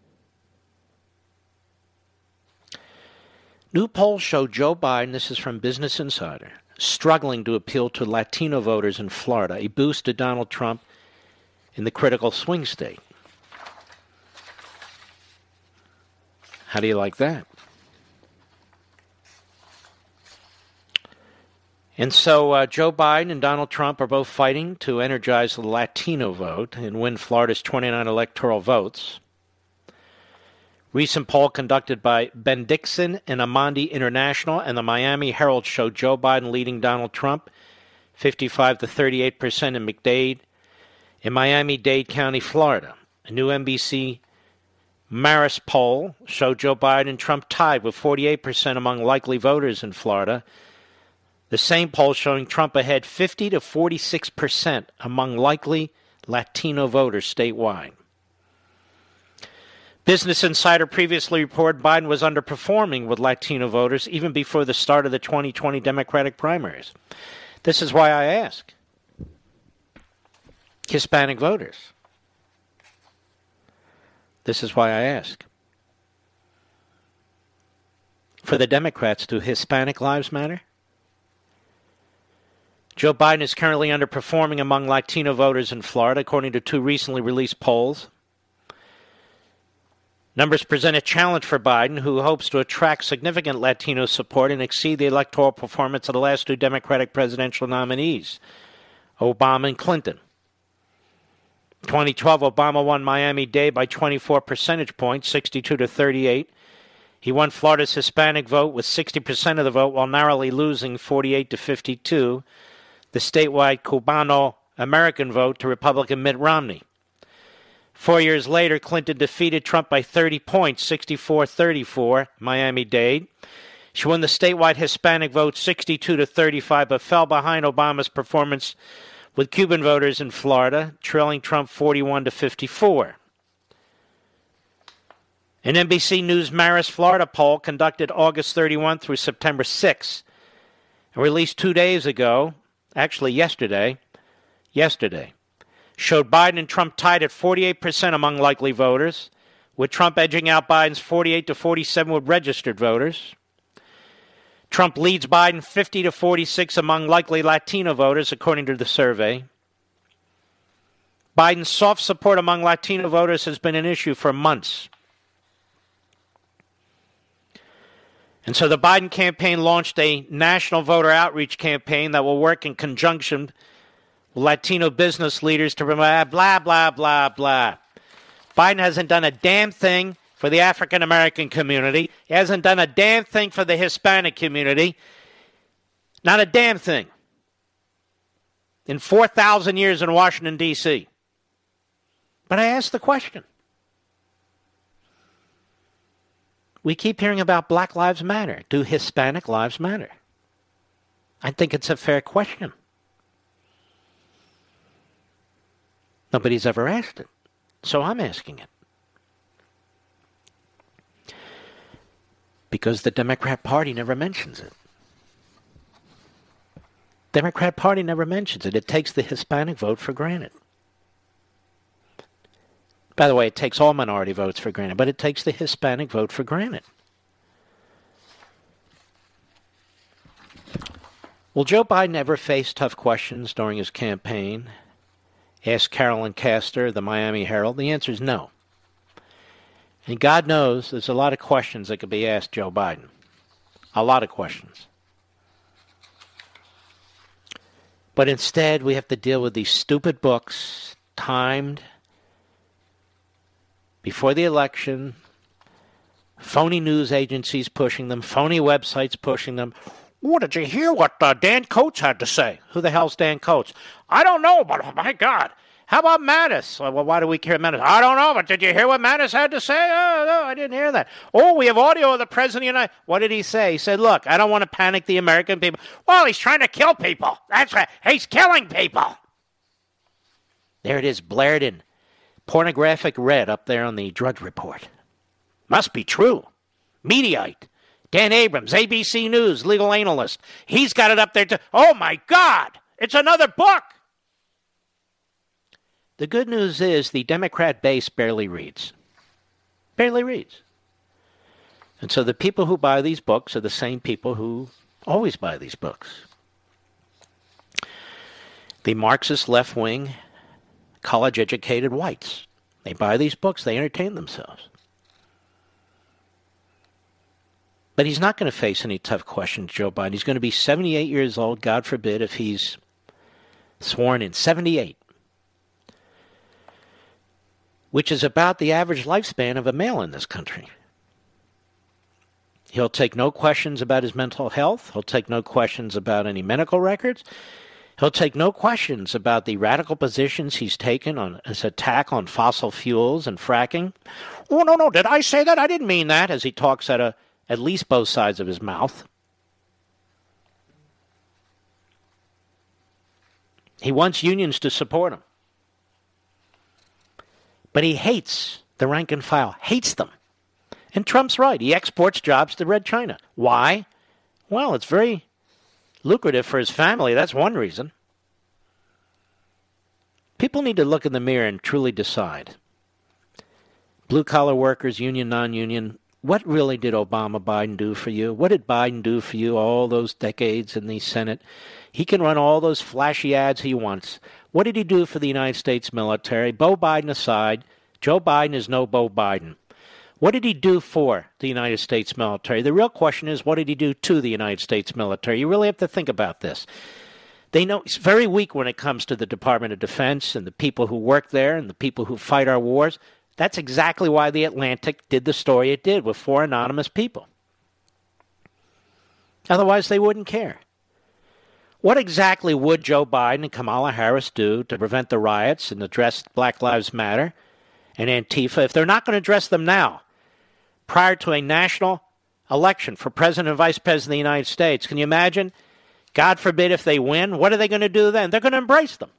New polls show Joe Biden, this is from Business Insider, struggling to appeal to Latino voters in Florida, a boost to Donald Trump in the critical swing state. How do you like that? And so Joe Biden and Donald Trump are both fighting to energize the Latino vote and win Florida's 29 electoral votes. Recent poll conducted by Ben Dixon and Amandi International and the Miami Herald showed Joe Biden leading Donald Trump 55 to 38% in McDade in Miami-Dade County, Florida. A new NBC Marist poll showed Joe Biden and Trump tied with 48% among likely voters in Florida. The same poll showing Trump ahead 50 to 46% among likely Latino voters statewide. Business Insider previously reported Biden was underperforming with Latino voters even before the start of the 2020 Democratic primaries. This is why I ask. Hispanic voters. This is why I ask. For the Democrats, do Hispanic lives matter? Joe Biden is currently underperforming among Latino voters in Florida, according to two recently released polls. Numbers present a challenge for Biden, who hopes to attract significant Latino support and exceed the electoral performance of the last two Democratic presidential nominees, Obama and Clinton. 2012, Obama won Miami-Dade by 24 percentage points, 62 to 38. He won Florida's Hispanic vote with 60% of the vote while narrowly losing 48 to 52, the statewide Cubano-American vote to Republican Mitt Romney. 4 years later, Clinton defeated Trump by 30 points, 64-34, Miami-Dade. She won the statewide Hispanic vote 62 to 35, but fell behind Obama's performance with Cuban voters in Florida, trailing Trump 41 to 54. An NBC News Marist Florida poll conducted August 31 through September 6 and released 2 days ago, actually yesterday, showed Biden and Trump tied at 48% among likely voters, with Trump edging out Biden's 48 to 47 with registered voters. Trump leads Biden 50-46 among likely Latino voters, according to the survey. Biden's soft support among Latino voters has been an issue for months. And so the Biden campaign launched a national voter outreach campaign that will work in conjunction with Latino business leaders to promote blah, blah, blah, blah. Biden hasn't done a damn thing for the African American community. He hasn't done a damn thing for the Hispanic community. Not a damn thing. In 4,000 years in Washington, D.C. But I asked the question. We keep hearing about Black Lives Matter. Do Hispanic lives matter? I think it's a fair question. Nobody's ever asked it, so I'm asking it. Because the Democrat Party never mentions it. Democrat Party never mentions it. It takes the Hispanic vote for granted. By the way, it takes all minority votes for granted, but it takes the Hispanic vote for granted. Will Joe Biden ever face tough questions during his campaign? Asked Carolyn Castor, the Miami Herald. The answer is no. And God knows there's a lot of questions that could be asked Joe Biden. A lot of questions. But instead, we have to deal with these stupid books, timed before the election, phony news agencies pushing them, phony websites pushing them. Oh, did you hear what Dan Coates had to say? Who the hell's Dan Coates? I don't know, but oh my God. How about Mattis? Well, why do we care about Mattis? I don't know, but did you hear what Mattis had to say? Oh, no, I didn't hear that. Oh, we have audio of the President of the United States. What did he say? He said, look, I don't want to panic the American people. Well, he's trying to kill people. That's right. He's killing people. There it is, blared in pornographic red up there on the Drudge Report. Must be true. Mediaite. Dan Abrams, ABC News, legal analyst. He's got it up there too. Oh, my God. It's another book. The good news is the Democrat base barely reads. Barely reads. And so the people who buy these books are the same people who always buy these books. The Marxist left-wing, college-educated whites. They buy these books. They entertain themselves. But he's not going to face any tough questions, Joe Biden. He's going to be 78 years old, God forbid, if he's sworn in. 78. Which is about the average lifespan of a male in this country. He'll take no questions about his mental health. He'll take no questions about any medical records. He'll take no questions about the radical positions he's taken on his attack on fossil fuels and fracking. Oh, no, did I say that? I didn't mean that, as he talks at least both sides of his mouth. He wants unions to support him. But he hates the rank and file, hates them. And Trump's right. He exports jobs to Red China. Why? Well, it's very lucrative for his family. That's one reason. People need to look in the mirror and truly decide. Blue-collar workers, union, non-union, what really did Biden do for you? What did Biden do for you all those decades in the Senate? He can run all those flashy ads he wants. What did he do for the United States military? Beau Biden aside, Joe Biden is no Beau Biden. What did he do for the United States military? The real question is, what did he do to the United States military? You really have to think about this. They know he's very weak when it comes to the Department of Defense and the people who work there and the people who fight our wars. That's exactly why The Atlantic did the story it did with 4 anonymous people. Otherwise, they wouldn't care. What exactly would Joe Biden and Kamala Harris do to prevent the riots and address Black Lives Matter and Antifa if they're not going to address them now, prior to a national election for President and Vice President of the United States? Can you imagine? God forbid if they win, what are they going to do then? They're going to embrace them.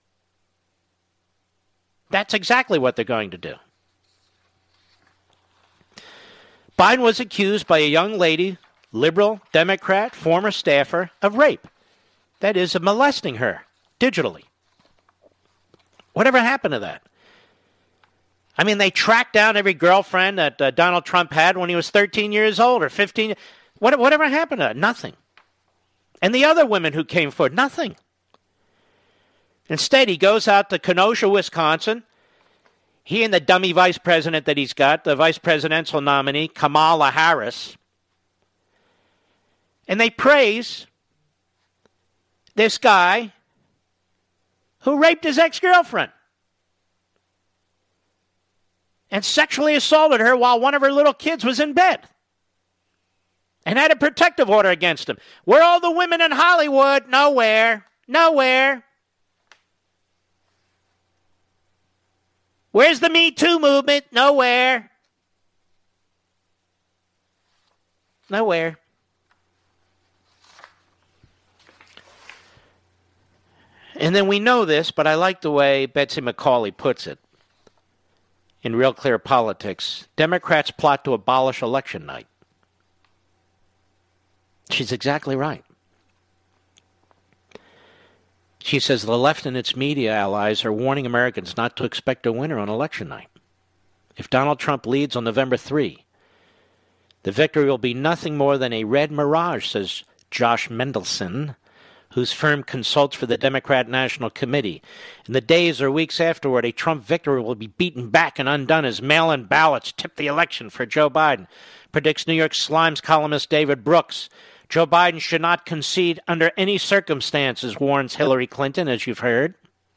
That's exactly what they're going to do. Biden was accused by a young lady, liberal, Democrat, former staffer, of rape. That is, of molesting her digitally. Whatever happened to that? I mean, they tracked down every girlfriend that Donald Trump had when he was 13 years old or 15. Whatever happened to that? Nothing. And the other women who came forward, nothing. Instead, he goes out to Kenosha, Wisconsin. He and the dummy vice president that he's got, the vice presidential nominee, Kamala Harris, and they praise this guy who raped his ex-girlfriend and sexually assaulted her while one of her little kids was in bed and had a protective order against him. Where are all the women in Hollywood? Nowhere. Nowhere. Where's the Me Too movement? Nowhere. Nowhere. And then we know this, but I like the way Betsy McCauley puts it in Real Clear Politics. Democrats plot to abolish election night. She's exactly right. She says the left and its media allies are warning Americans not to expect a winner on election night. If Donald Trump leads on November 3, the victory will be nothing more than a red mirage, says Josh Mendelson, whose firm consults for the Democrat National Committee. In the days or weeks afterward, a Trump victory will be beaten back and undone as mail-in ballots tip the election for Joe Biden, predicts New York Slimes columnist David Brooks. Joe Biden should not concede under any circumstances, warns Hillary Clinton, as you've heard.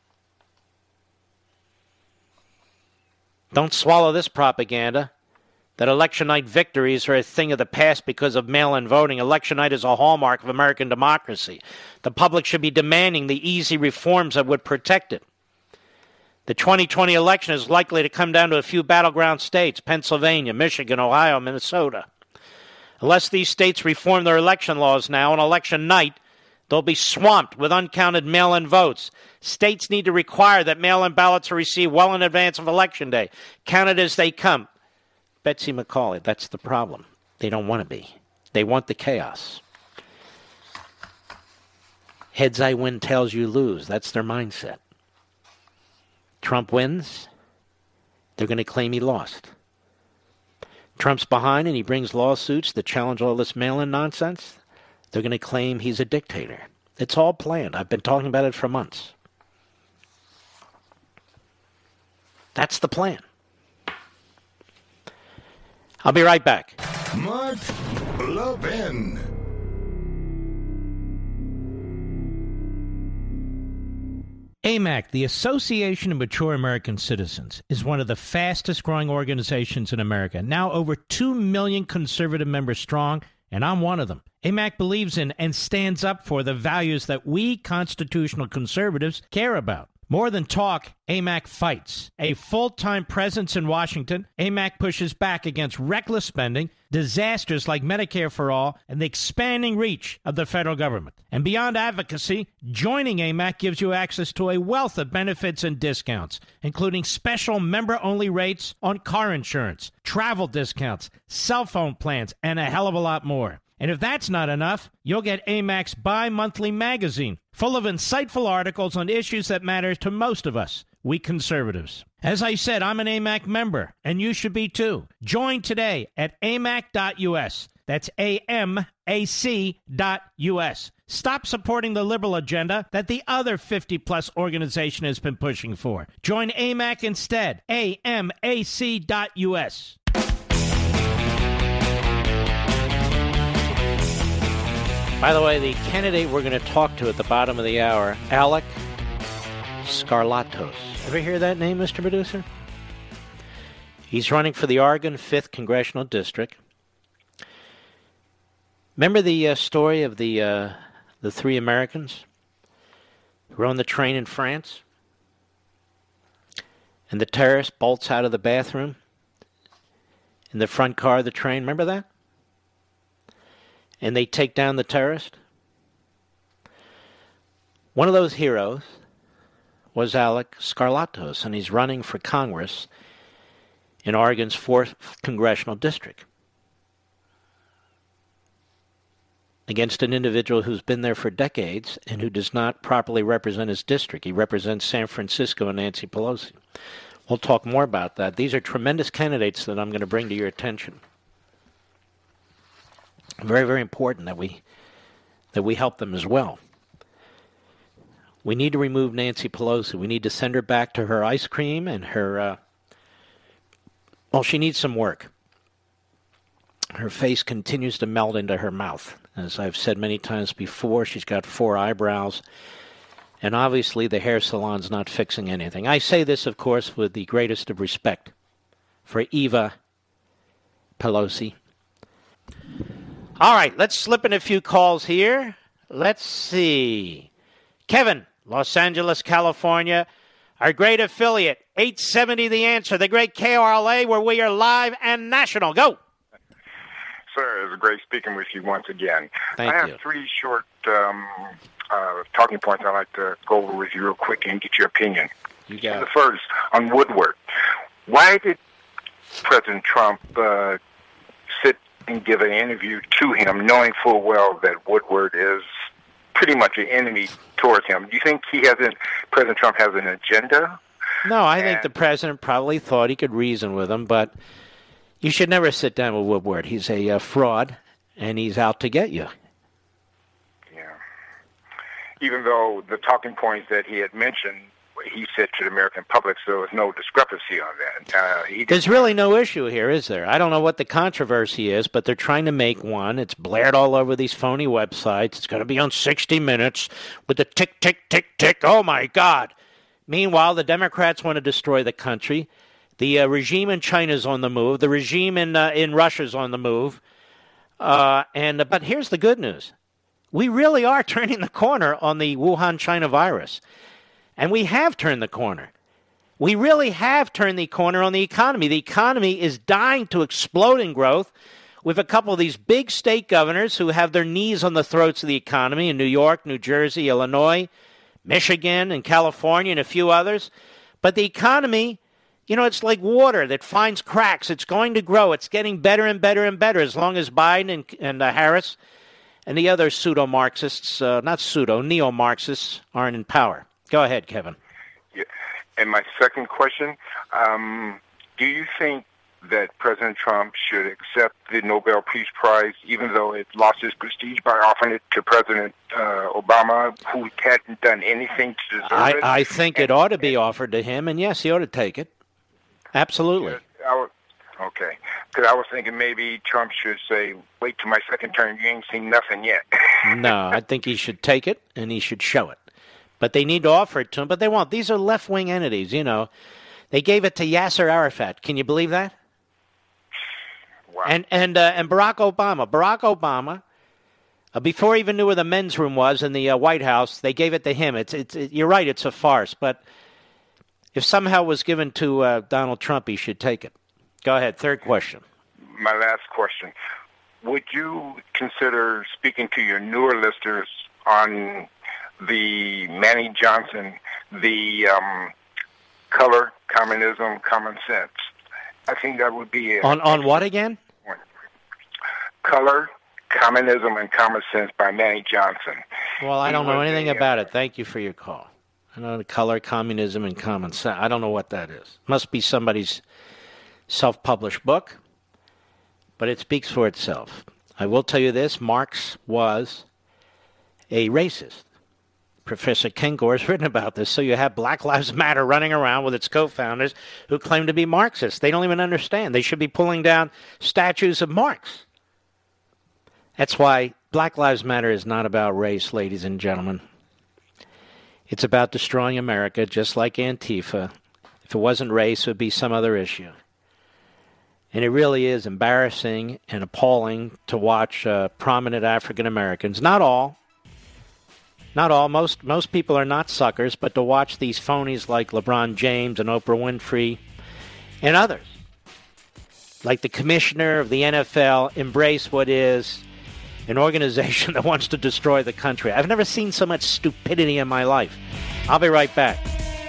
Don't swallow this propaganda that election night victories are a thing of the past because of mail-in voting. Election night is a hallmark of American democracy. The public should be demanding the easy reforms that would protect it. The 2020 election is likely to come down to a few battleground states, Pennsylvania, Michigan, Ohio, Minnesota. Unless these states reform their election laws now, on election night, they'll be swamped with uncounted mail-in votes. States need to require that mail-in ballots are received well in advance of Election Day, counted as they come. Betsy McCauley, that's the problem. They don't want to be. They want the chaos. Heads I win, tails you lose. That's their mindset. Trump wins, they're going to claim he lost. Trump's behind and he brings lawsuits that challenge all this mail-in nonsense. They're going to claim he's a dictator. It's all planned. I've been talking about it for months. That's the plan. I'll be right back. Mark Levin. AMAC, the Association of Mature American Citizens, is one of the fastest growing organizations in America. Now over 2 million conservative members strong, and I'm one of them. AMAC believes in and stands up for the values that we constitutional conservatives care about. More than talk, AMAC fights. A full-time presence in Washington, AMAC pushes back against reckless spending, disasters like Medicare for All, and the expanding reach of the federal government. And beyond advocacy, joining AMAC gives you access to a wealth of benefits and discounts, including special member-only rates on car insurance, travel discounts, cell phone plans, and a hell of a lot more. And if that's not enough, you'll get AMAC's bi-monthly magazine, full of insightful articles on issues that matter to most of us, we conservatives. As I said, I'm an AMAC member, and you should be too. Join today at amac.us. That's AMAC.us. Stop supporting the liberal agenda that the other 50-plus organization has been pushing for. Join AMAC instead. AMAC.us. By the way, the candidate we're going to talk to at the bottom of the hour, Alec Skarlatos. Ever hear that name, Mr. Producer? He's running for the Oregon 5th Congressional District. Remember the story of the 3 Americans who were on the train in France? And the terrorist bolts out of the bathroom in the front car of the train. Remember that? And they take down the terrorist. One of those heroes was Alec Skarlatos, and he's running for Congress in Oregon's 4th Congressional District against an individual who's been there for decades and who does not properly represent his district. He represents San Francisco and Nancy Pelosi. We'll talk more about that. These are tremendous candidates that I'm going to bring to your attention. Very, very important that we help them as well. We need to remove Nancy Pelosi. We need to send her back to her ice cream and her, she needs some work. Her face continues to melt into her mouth. As I've said many times before, she's got 4 eyebrows. And obviously the hair salon's not fixing anything. I say this, of course, with the greatest of respect for Eva Pelosi. All right, let's slip in a few calls here. Let's see. Kevin, Los Angeles, California. Our great affiliate, 870 The Answer, the great KRLA, where we are live and national. Go. Sir, it was great speaking with you once again. Thank I you. have 3 short talking points I'd like to go over with you real quick and get your opinion. You got The it. first, on Woodward. Why did President Trump sit and give an interview to him, knowing full well that Woodward is pretty much an enemy towards him? Do you think President Trump has an agenda? No, I think the president probably thought he could reason with him, but you should never sit down with Woodward. He's a fraud, and he's out to get you. Yeah. Even though the talking points that he had mentioned, he said to the American public, so there was no discrepancy on that. There's really no issue here, is there? I don't know what the controversy is, but they're trying to make one. It's blared all over these phony websites. It's going to be on 60 Minutes with the tick, tick, tick, tick. Oh, my God. Meanwhile, the Democrats want to destroy the country. The regime in China's on the move. The regime in Russia's on the move. But here's the good news. We really are turning the corner on the Wuhan China virus. And we have turned the corner. We really have turned the corner on the economy. The economy is dying to explode in growth with a couple of these big state governors who have their knees on the throats of the economy in New York, New Jersey, Illinois, Michigan, and California, and a few others. But the economy, it's like water that finds cracks. It's going to grow. It's getting better and better and better as long as Biden and Harris and the other pseudo-Marxists, neo-Marxists aren't in power. Go ahead, Kevin. Yeah. And my second question, do you think that President Trump should accept the Nobel Peace Prize, even though it lost its prestige by offering it to President Obama, who hadn't done anything to deserve it? I think it ought to be offered to him, and yes, he ought to take it. Absolutely. Okay. Because I was thinking maybe Trump should say, wait till my second term, you ain't seen nothing yet. No, I think he should take it, and he should show it. But they need to offer it to him, but they won't. These are left-wing entities, They gave it to Yasser Arafat. Can you believe that? Wow. And Barack Obama, before he even knew where the men's room was in the White House, they gave it to him. You're right, it's a farce. But if somehow it was given to Donald Trump, he should take it. Go ahead, third question. My last question. Would you consider speaking to your newer listeners on the Manny Johnson, the color, communism, common sense? I think that would be on what again? Color, Communism, and Common Sense by Manny Johnson. Well, I don't know anything about it. Thank you for your call. I know the color, communism, and common sense. I don't know what that is. Must be somebody's self-published book, but it speaks for itself. I will tell you this. Marx was a racist. Professor Ken Gore has written about this. So you have Black Lives Matter running around with its co-founders who claim to be Marxists. They don't even understand. They should be pulling down statues of Marx. That's why Black Lives Matter is not about race, ladies and gentlemen. It's about destroying America, just like Antifa. If it wasn't race, it would be some other issue. And it really is embarrassing and appalling to watch prominent African Americans, not all, most people are not suckers, but to watch these phonies like LeBron James and Oprah Winfrey and others, like the commissioner of the NFL, embrace what is an organization that wants to destroy the country. I've never seen so much stupidity in my life. I'll be right back.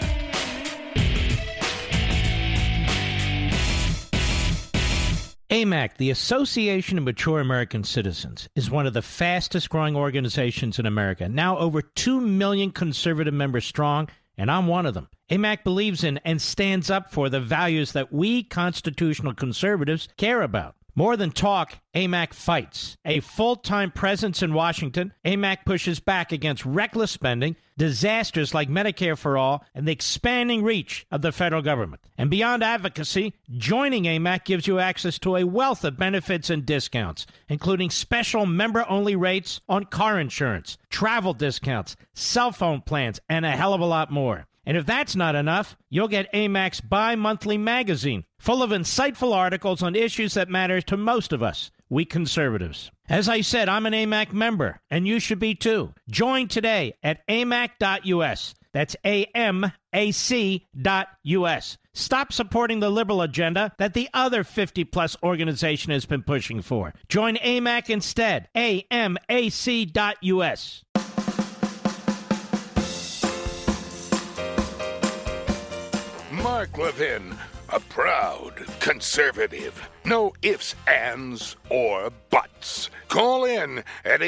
AMAC, the Association of Mature American Citizens, is one of the fastest-growing organizations in America, now over 2 million conservative members strong, and I'm one of them. AMAC believes in and stands up for the values that we constitutional conservatives care about. More than talk, AMAC fights. A full-time presence in Washington, AMAC pushes back against reckless spending, disasters like Medicare for All, and the expanding reach of the federal government. And beyond advocacy, joining AMAC gives you access to a wealth of benefits and discounts, including special member-only rates on car insurance, travel discounts, cell phone plans, and a hell of a lot more. And if that's not enough, you'll get AMAC's bi-monthly magazine, full of insightful articles on issues that matter to most of us, we conservatives. As I said, I'm an AMAC member, and you should be too. Join today at amac.us. That's AMAC.us. Stop supporting the liberal agenda that the other 50-plus organization has been pushing for. Join AMAC instead. AMAC.us. Mark Levin, a proud conservative. No ifs, ands, or buts. Call in at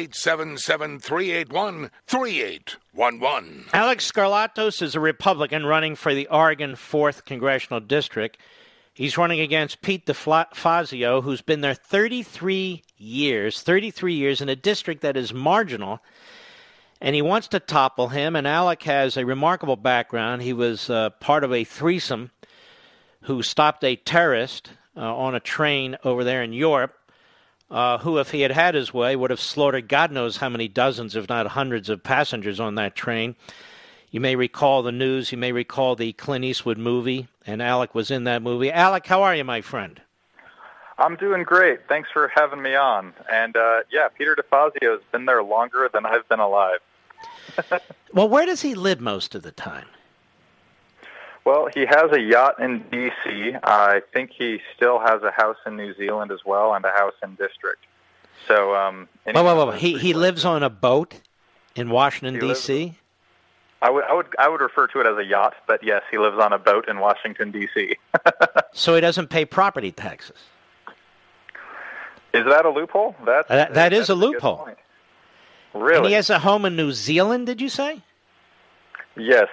877-381-3811. Alex Skarlatos is a Republican running for the Oregon 4th Congressional District. He's running against Pete DeFazio, who's been there 33 years in a district that is marginal. And he wants to topple him, and Alec has a remarkable background. He was part of a threesome who stopped a terrorist on a train over there in Europe, who, if he had had his way, would have slaughtered God knows how many dozens, if not hundreds, of passengers on that train. You may recall the news. You may recall the Clint Eastwood movie, and Alec was in that movie. Alec, how are you, my friend? I'm doing great. Thanks for having me on. And, Peter DeFazio has been there longer than I've been alive. Well, where does he live most of the time? Well, he has a yacht in D.C. I think he still has a house in New Zealand as well, and a house in District. So, He lives on a boat in Washington, D.C.? I would refer to it as a yacht, but yes, he lives on a boat in Washington, D.C. So he doesn't pay property taxes? Is that a loophole? That is a loophole. Really? And he has a home in New Zealand, did you say? Yes.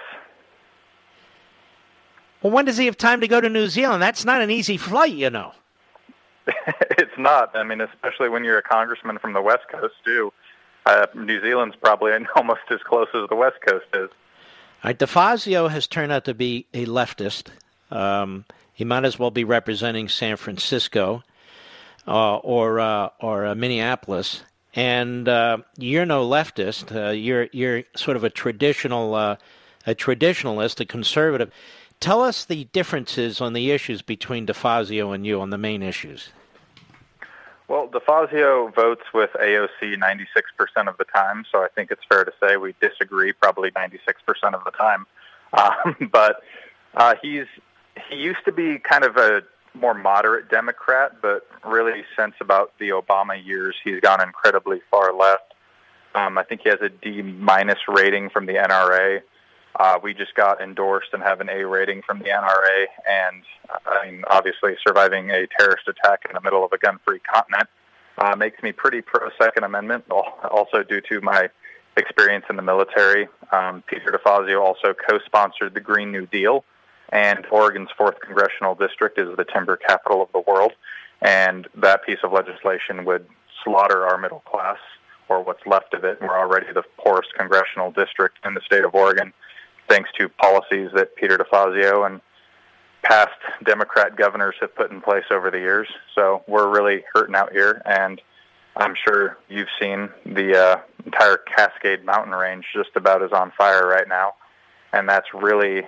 Well, when does he have time to go to New Zealand? That's not an easy flight, you know. It's not. I mean, especially when you're a congressman from the West Coast, too. New Zealand's probably almost as close as the West Coast is. All right, DeFazio has turned out to be a leftist. He might as well be representing San Francisco or Minneapolis. And you're no leftist. You're sort of a traditionalist, a conservative. Tell us the differences on the issues between DeFazio and you on the main issues. Well, DeFazio votes with AOC 96% of the time, so I think it's fair to say we disagree probably 96% of the time. But he used to be kind of a more moderate Democrat, but really since about the Obama years, he's gone incredibly far left. I think he has a D- rating from the NRA. We just got endorsed and have an A rating from the NRA, and obviously surviving a terrorist attack in the middle of a gun-free continent makes me pretty pro-Second Amendment, also due to my experience in the military. Peter DeFazio also co-sponsored the Green New Deal, and Oregon's 4th Congressional District is the timber capital of the world, and that piece of legislation would slaughter our middle class, or what's left of it. We're already the poorest congressional district in the state of Oregon, thanks to policies that Peter DeFazio and past Democrat governors have put in place over the years. So we're really hurting out here, and I'm sure you've seen the entire Cascade Mountain Range just about is on fire right now, and that's really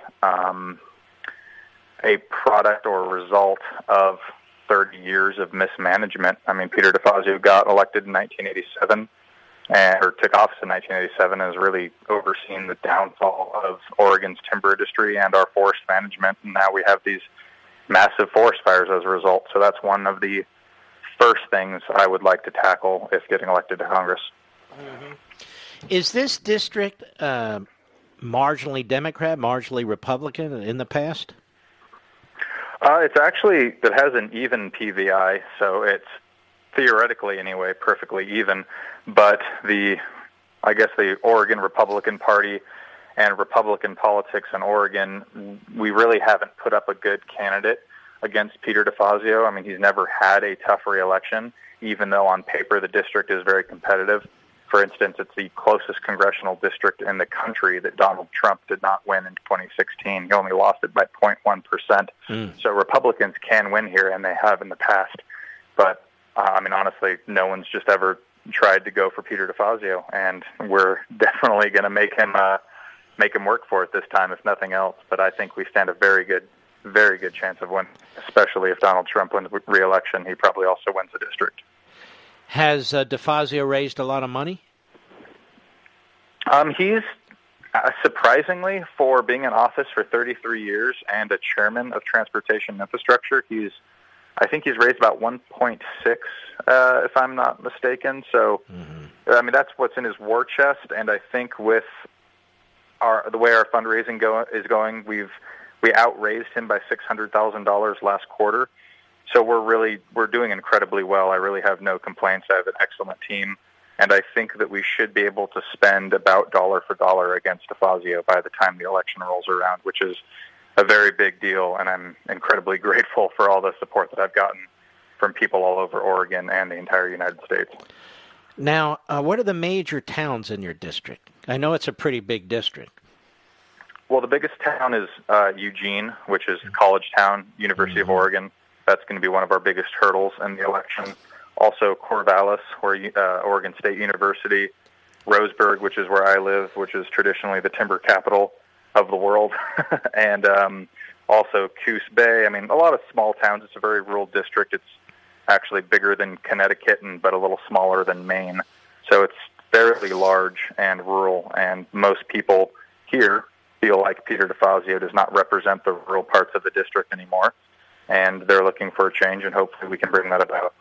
a product or result of 30 years of mismanagement. I mean, Peter DeFazio got elected in 1987, or took office in 1987, and has really overseen the downfall of Oregon's timber industry and our forest management, and now we have these massive forest fires as a result. So that's one of the first things I would like to tackle if getting elected to Congress. Mm-hmm. Is this district marginally Democrat, marginally Republican in the past? It has an even PVI, so it's theoretically anyway perfectly even, but the Oregon Republican Party and Republican politics in Oregon, we really haven't put up a good candidate against Peter DeFazio. I mean, he's never had a tough re-election, even though on paper the district is very competitive. For instance, it's the closest congressional district in the country that Donald Trump did not win in 2016. He only lost it by 0.1%. So Republicans can win here, and they have in the past. But, I mean, honestly, no one's just ever tried to go for Peter DeFazio, and we're definitely going to make him work for it this time, if nothing else. But I think we stand a very good chance of winning, especially if Donald Trump wins re-election. He probably also wins the district. Has DeFazio raised a lot of money? He's surprisingly, for being in office for 33 years and a chairman of transportation infrastructure, I think he's raised about 1.6, if I'm not mistaken. So, I mean, that's what's in his war chest. And I think with the way our fundraising is going, we outraised him by $600,000 last quarter. So we're doing incredibly well. I really have no complaints. I have an excellent team, and I think that we should be able to spend about dollar for dollar against DeFazio by the time the election rolls around, which is a very big deal, and I'm incredibly grateful for all the support that I've gotten from people all over Oregon and the entire United States. Now, what are the major towns in your district? I know it's a pretty big district. Well, the biggest town is Eugene, which is college town, University of Oregon. That's going to be one of our biggest hurdles in the election. Also, Corvallis, Oregon State University, Roseburg, which is where I live, which is traditionally the timber capital of the world, and also Coos Bay. I mean, a lot of small towns. It's a very rural district. It's actually bigger than Connecticut, but a little smaller than Maine. So it's fairly large and rural, and most people here feel like Peter DeFazio does not represent the rural parts of the district anymore. And they're looking for a change, and hopefully we can bring that about.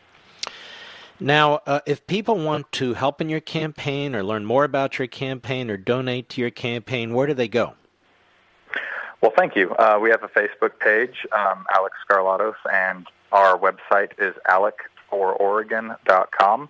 Now, if people want to help in your campaign or learn more about your campaign or donate to your campaign, where do they go? Well, thank you. We have a Facebook page, Alex Skarlatos, and our website is alecfororegon.com,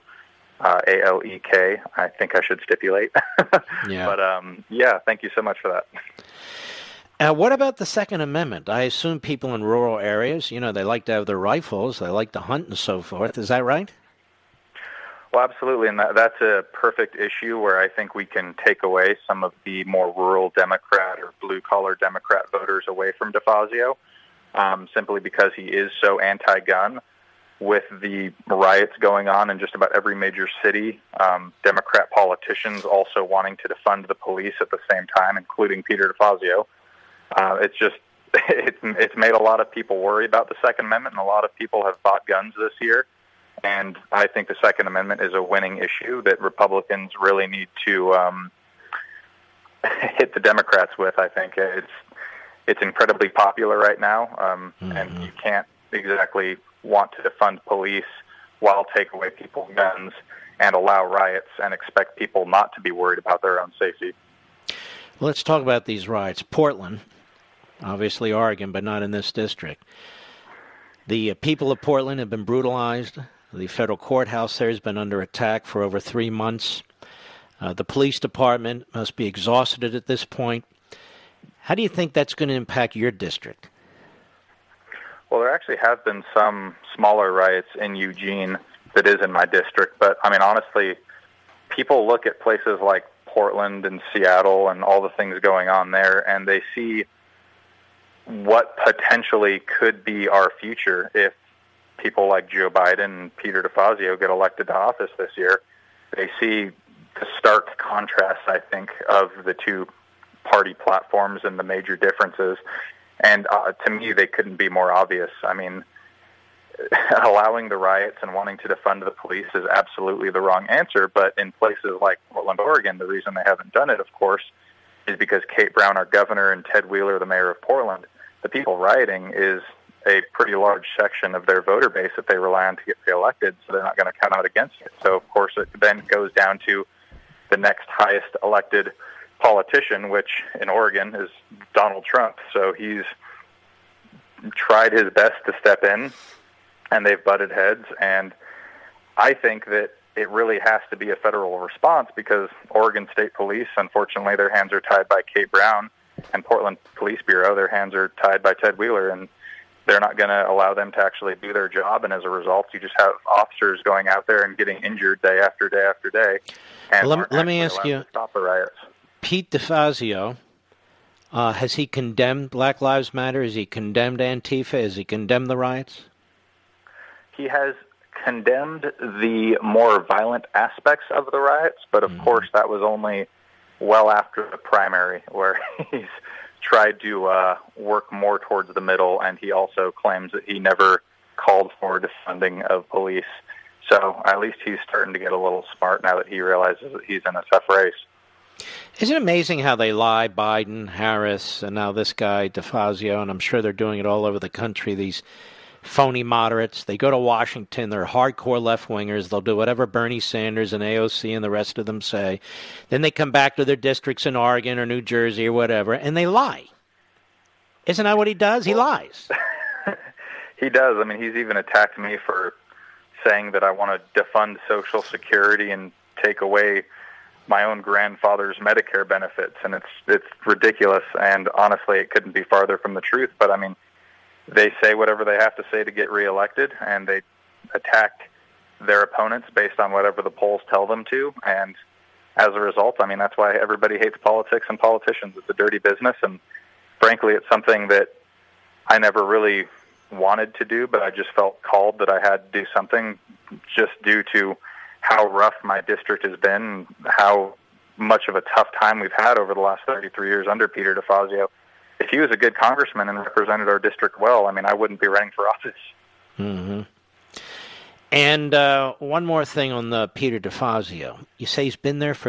ALEK. I think I should stipulate. Yeah. But, yeah, thank you so much for that. What about the Second Amendment? I assume people in rural areas, they like to have their rifles, they like to hunt and so forth. Is that right? Well, absolutely, and that's a perfect issue where I think we can take away some of the more rural Democrat or blue-collar Democrat voters away from DeFazio, simply because he is so anti-gun. With the riots going on in just about every major city, Democrat politicians also wanting to defund the police at the same time, including Peter DeFazio. It's made a lot of people worry about the Second Amendment, and a lot of people have bought guns this year. And I think the Second Amendment is a winning issue that Republicans really need to hit the Democrats with. I think it's incredibly popular right now, and you can't exactly want to defund police while take away people's guns and allow riots and expect people not to be worried about their own safety. Well, let's talk about these riots. Portland, obviously Oregon, but not in this district. The people of Portland have been brutalized. The federal courthouse there has been under attack for over 3 months. The police department must be exhausted at this point. How do you think that's going to impact your district? Well, there actually have been some smaller riots in Eugene that is in my district. But, I mean, honestly, people look at places like Portland and Seattle and all the things going on there, and they see what potentially could be our future if people like Joe Biden and Peter DeFazio get elected to office this year. They see the stark contrast, I think, of the two party platforms and the major differences. And to me, they couldn't be more obvious. I mean, allowing the riots and wanting to defund the police is absolutely the wrong answer. But in places like Portland, Oregon, the reason they haven't done it, of course, is because Kate Brown, our governor, and Ted Wheeler, the mayor of Portland, the people rioting is a pretty large section of their voter base that they rely on to get reelected, so they're not going to come out against it. So, of course, it then goes down to the next highest elected politician, which in Oregon is Donald Trump. So he's tried his best to step in, and they've butted heads. And I think that it really has to be a federal response because Oregon State Police, unfortunately, their hands are tied by Kate Brown, and Portland Police Bureau, their hands are tied by Ted Wheeler. And they're not going to allow them to actually do their job, and as a result, you just have officers going out there and getting injured day after day after day. And let me ask you, stop the riots. Pete DeFazio, has he condemned Black Lives Matter? Has he condemned Antifa? Has he condemned the riots? He has condemned the more violent aspects of the riots, but of course that was only well after the primary, where he's tried to work more towards the middle, and he also claims that he never called for defunding of police. So at least he's starting to get a little smart now that he realizes that he's in a tough race. Isn't it amazing how they lie, Biden, Harris, and now this guy, DeFazio, and I'm sure they're doing it all over the country, these phony moderates. They go to Washington, they're hardcore left-wingers, they'll do whatever Bernie Sanders and AOC and the rest of them say. Then they come back to their districts in Oregon or New Jersey or whatever, and they lie. Isn't that what he does? He lies. He does. I mean, he's even attacked me for saying that I want to defund Social Security and take away my own grandfather's Medicare benefits, and it's ridiculous, and honestly, it couldn't be farther from the truth. But, I mean, they say whatever they have to say to get reelected, and they attack their opponents based on whatever the polls tell them to, and as a result, I mean, that's why everybody hates politics and politicians. It's a dirty business, and frankly, it's something that I never really wanted to do, but I just felt called that I had to do something just due to how rough my district has been, how much of a tough time we've had over the last 33 years under Peter DeFazio. If he was a good congressman and represented our district well, I mean, I wouldn't be running for office. Mm-hmm. And one more thing on the Peter DeFazio. You say he's been there for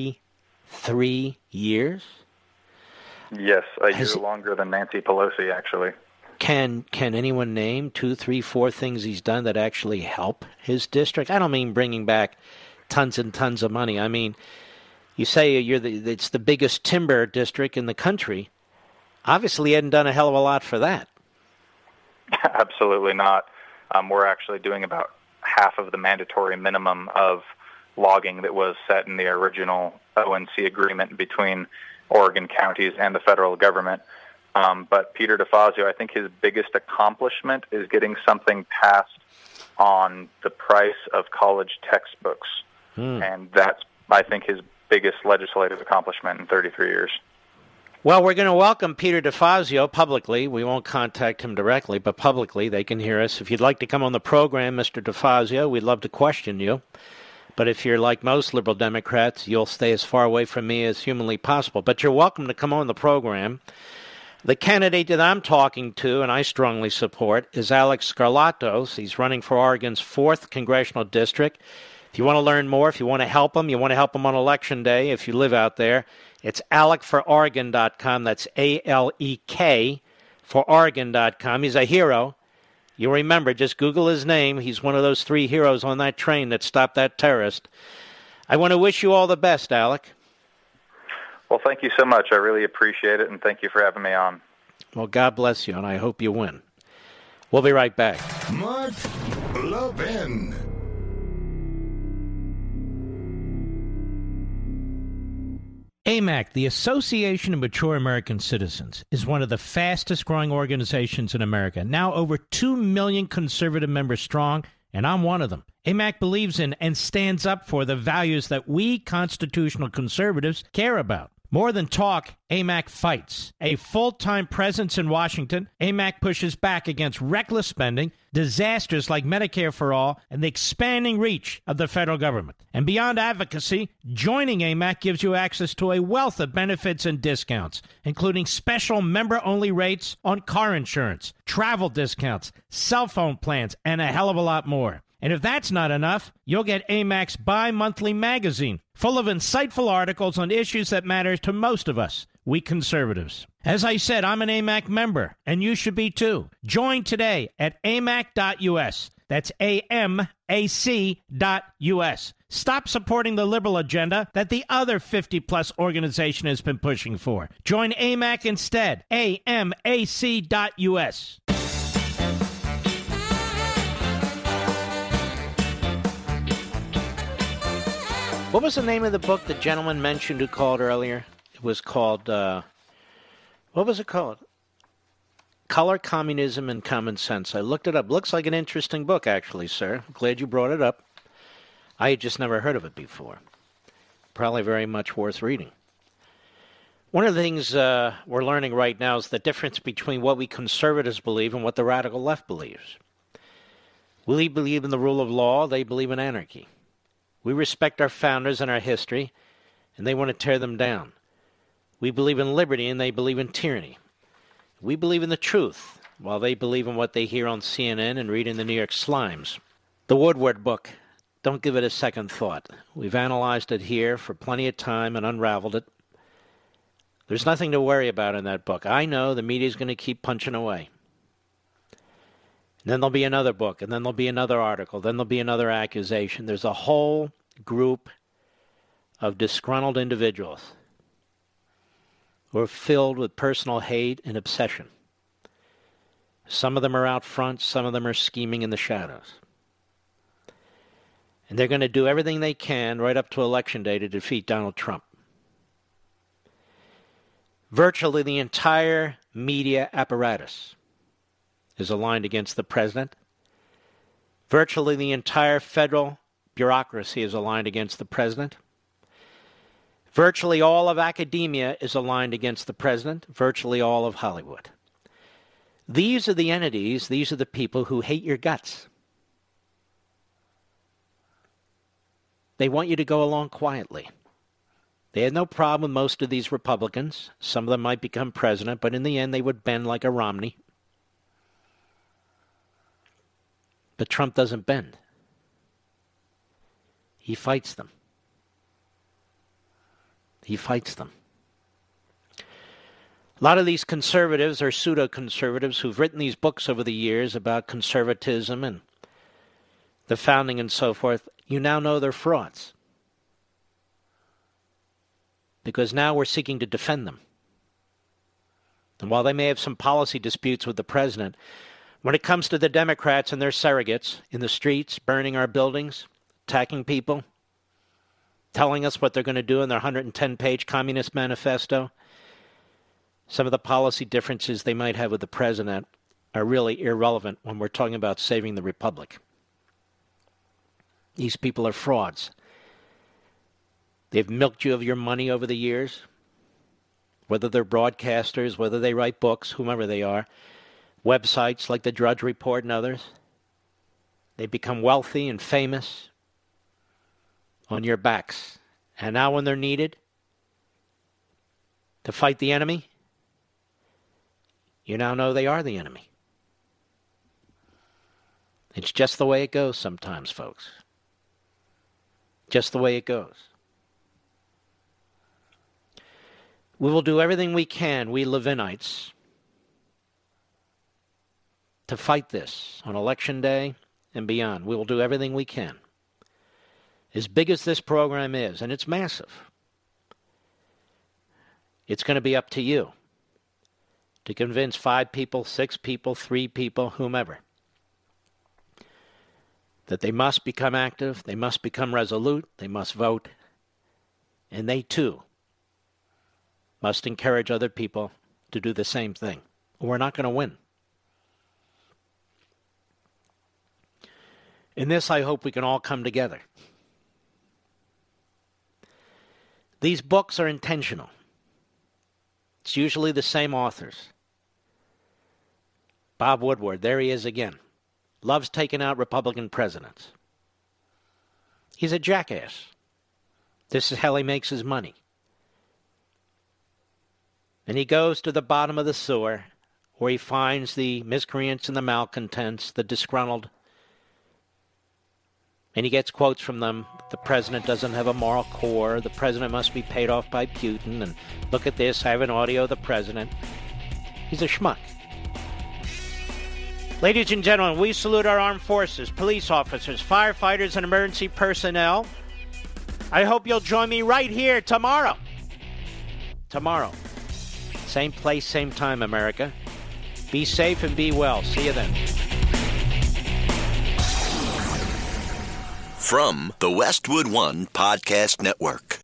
33 years? Yes, a year longer than Nancy Pelosi, actually. Can anyone name 2, 3, 4 things he's done that actually help his district? I don't mean bringing back tons and tons of money. I mean, you say it's the biggest timber district in the country. Obviously, he hadn't done a hell of a lot for that. Absolutely not. We're actually doing about half of the mandatory minimum of logging that was set in the original ONC agreement between Oregon counties and the federal government. But Peter DeFazio, I think his biggest accomplishment is getting something passed on the price of college textbooks. And that's, I think, his biggest legislative accomplishment in 33 years. Well, we're going to welcome Peter DeFazio publicly. We won't contact him directly, but publicly they can hear us. If you'd like to come on the program, Mr. DeFazio, we'd love to question you. But if you're like most liberal Democrats, you'll stay as far away from me as humanly possible. But you're welcome to come on the program. The candidate that I'm talking to, and I strongly support, is Alex Skarlatos. He's running for Oregon's 4th Congressional District. If you want to learn more, if you want to help him, you want to help him on Election Day, if you live out there, it's AlecForOregon.com. That's ALEK for Oregon.com. He's a hero. You'll remember, just Google his name. He's one of those 3 heroes on that train that stopped that terrorist. I want to wish you all the best, Alec. Well, thank you so much. I really appreciate it, and thank you for having me on. Well, God bless you, and I hope you win. We'll be right back. Mark Levin. AMAC, the Association of Mature American Citizens, is one of the fastest-growing organizations in America, now over 2 million conservative members strong, and I'm one of them. AMAC believes in and stands up for the values that we constitutional conservatives care about. More than talk, AMAC fights. A full-time presence in Washington, AMAC pushes back against reckless spending, disasters like Medicare for All, and the expanding reach of the federal government. And beyond advocacy, joining AMAC gives you access to a wealth of benefits and discounts, including special member-only rates on car insurance, travel discounts, cell phone plans, and a hell of a lot more. And if that's not enough, you'll get AMAC's bi-monthly magazine, full of insightful articles on issues that matter to most of us, we conservatives. As I said, I'm an AMAC member, and you should be too. Join today at amac.us. That's AMAC.us. Stop supporting the liberal agenda that the other 50-plus organization has been pushing for. Join AMAC instead. AMAC.us. What was the name of the book the gentleman mentioned who called earlier? It was called, what was it called? Color, Communism, and Common Sense. I looked it up. Looks like an interesting book, actually, sir. I'm glad you brought it up. I had just never heard of it before. Probably very much worth reading. One of the things we're learning right now is the difference between what we conservatives believe and what the radical left believes. We believe in the rule of law. They believe in anarchy. We respect our founders and our history, and they want to tear them down. We believe in liberty, and they believe in tyranny. We believe in the truth, while they believe in what they hear on CNN and read in the New York Slimes. The Woodward book, don't give it a second thought. We've analyzed it here for plenty of time and unraveled it. There's nothing to worry about in that book. I know the media's going to keep punching away. And then there'll be another book, and then there'll be another article, then there'll be another accusation. There's a whole group of disgruntled individuals who are filled with personal hate and obsession. Some of them are out front, some of them are scheming in the shadows. And they're going to do everything they can right up to Election Day to defeat Donald Trump. Virtually the entire media apparatus is aligned against the president. Virtually the entire federal bureaucracy is aligned against the president. Virtually all of academia is aligned against the president. Virtually all of Hollywood. These are the entities, these are the people who hate your guts. They want you to go along quietly. They had no problem with most of these Republicans. Some of them might become president, but in the end they would bend like a Romney. But Trump doesn't bend. He fights them. He fights them. A lot of these conservatives are pseudo-conservatives who've written these books over the years about conservatism and the founding and so forth. You now know they're frauds. Because now we're seeking to defend them. And while they may have some policy disputes with the president, when it comes to the Democrats and their surrogates in the streets, burning our buildings, attacking people, telling us what they're going to do in their 110-page Communist Manifesto, some of the policy differences they might have with the president are really irrelevant when we're talking about saving the republic. These people are frauds. They've milked you of your money over the years, whether they're broadcasters, whether they write books, whomever they are, websites like the Drudge Report and others. They become wealthy and famous on your backs. And now when they're needed to fight the enemy, you now know they are the enemy. It's just the way it goes sometimes, folks. Just the way it goes. We will do everything we can, we Levinites, to fight this on Election Day and beyond. We will do everything we can. As big as this program is, and it's massive, it's going to be up to you to convince 5 people, 6 people, 3 people, whomever, that they must become active, they must become resolute, they must vote, and they too must encourage other people to do the same thing. Or we're not going to win. In this, I hope we can all come together. These books are intentional. It's usually the same authors. Bob Woodward, there he is again. Loves taking out Republican presidents. He's a jackass. This is how he makes his money. And he goes to the bottom of the sewer where he finds the miscreants and the malcontents, the disgruntled. And he gets quotes from them. The president doesn't have a moral core. The president must be paid off by Putin. And look at this, I have an audio of the president. He's a schmuck. Ladies and gentlemen, we salute our armed forces, police officers, firefighters, and emergency personnel. I hope you'll join me right here tomorrow. Tomorrow. Same place, same time, America. Be safe and be well. See you then. From the Westwood One Podcast Network.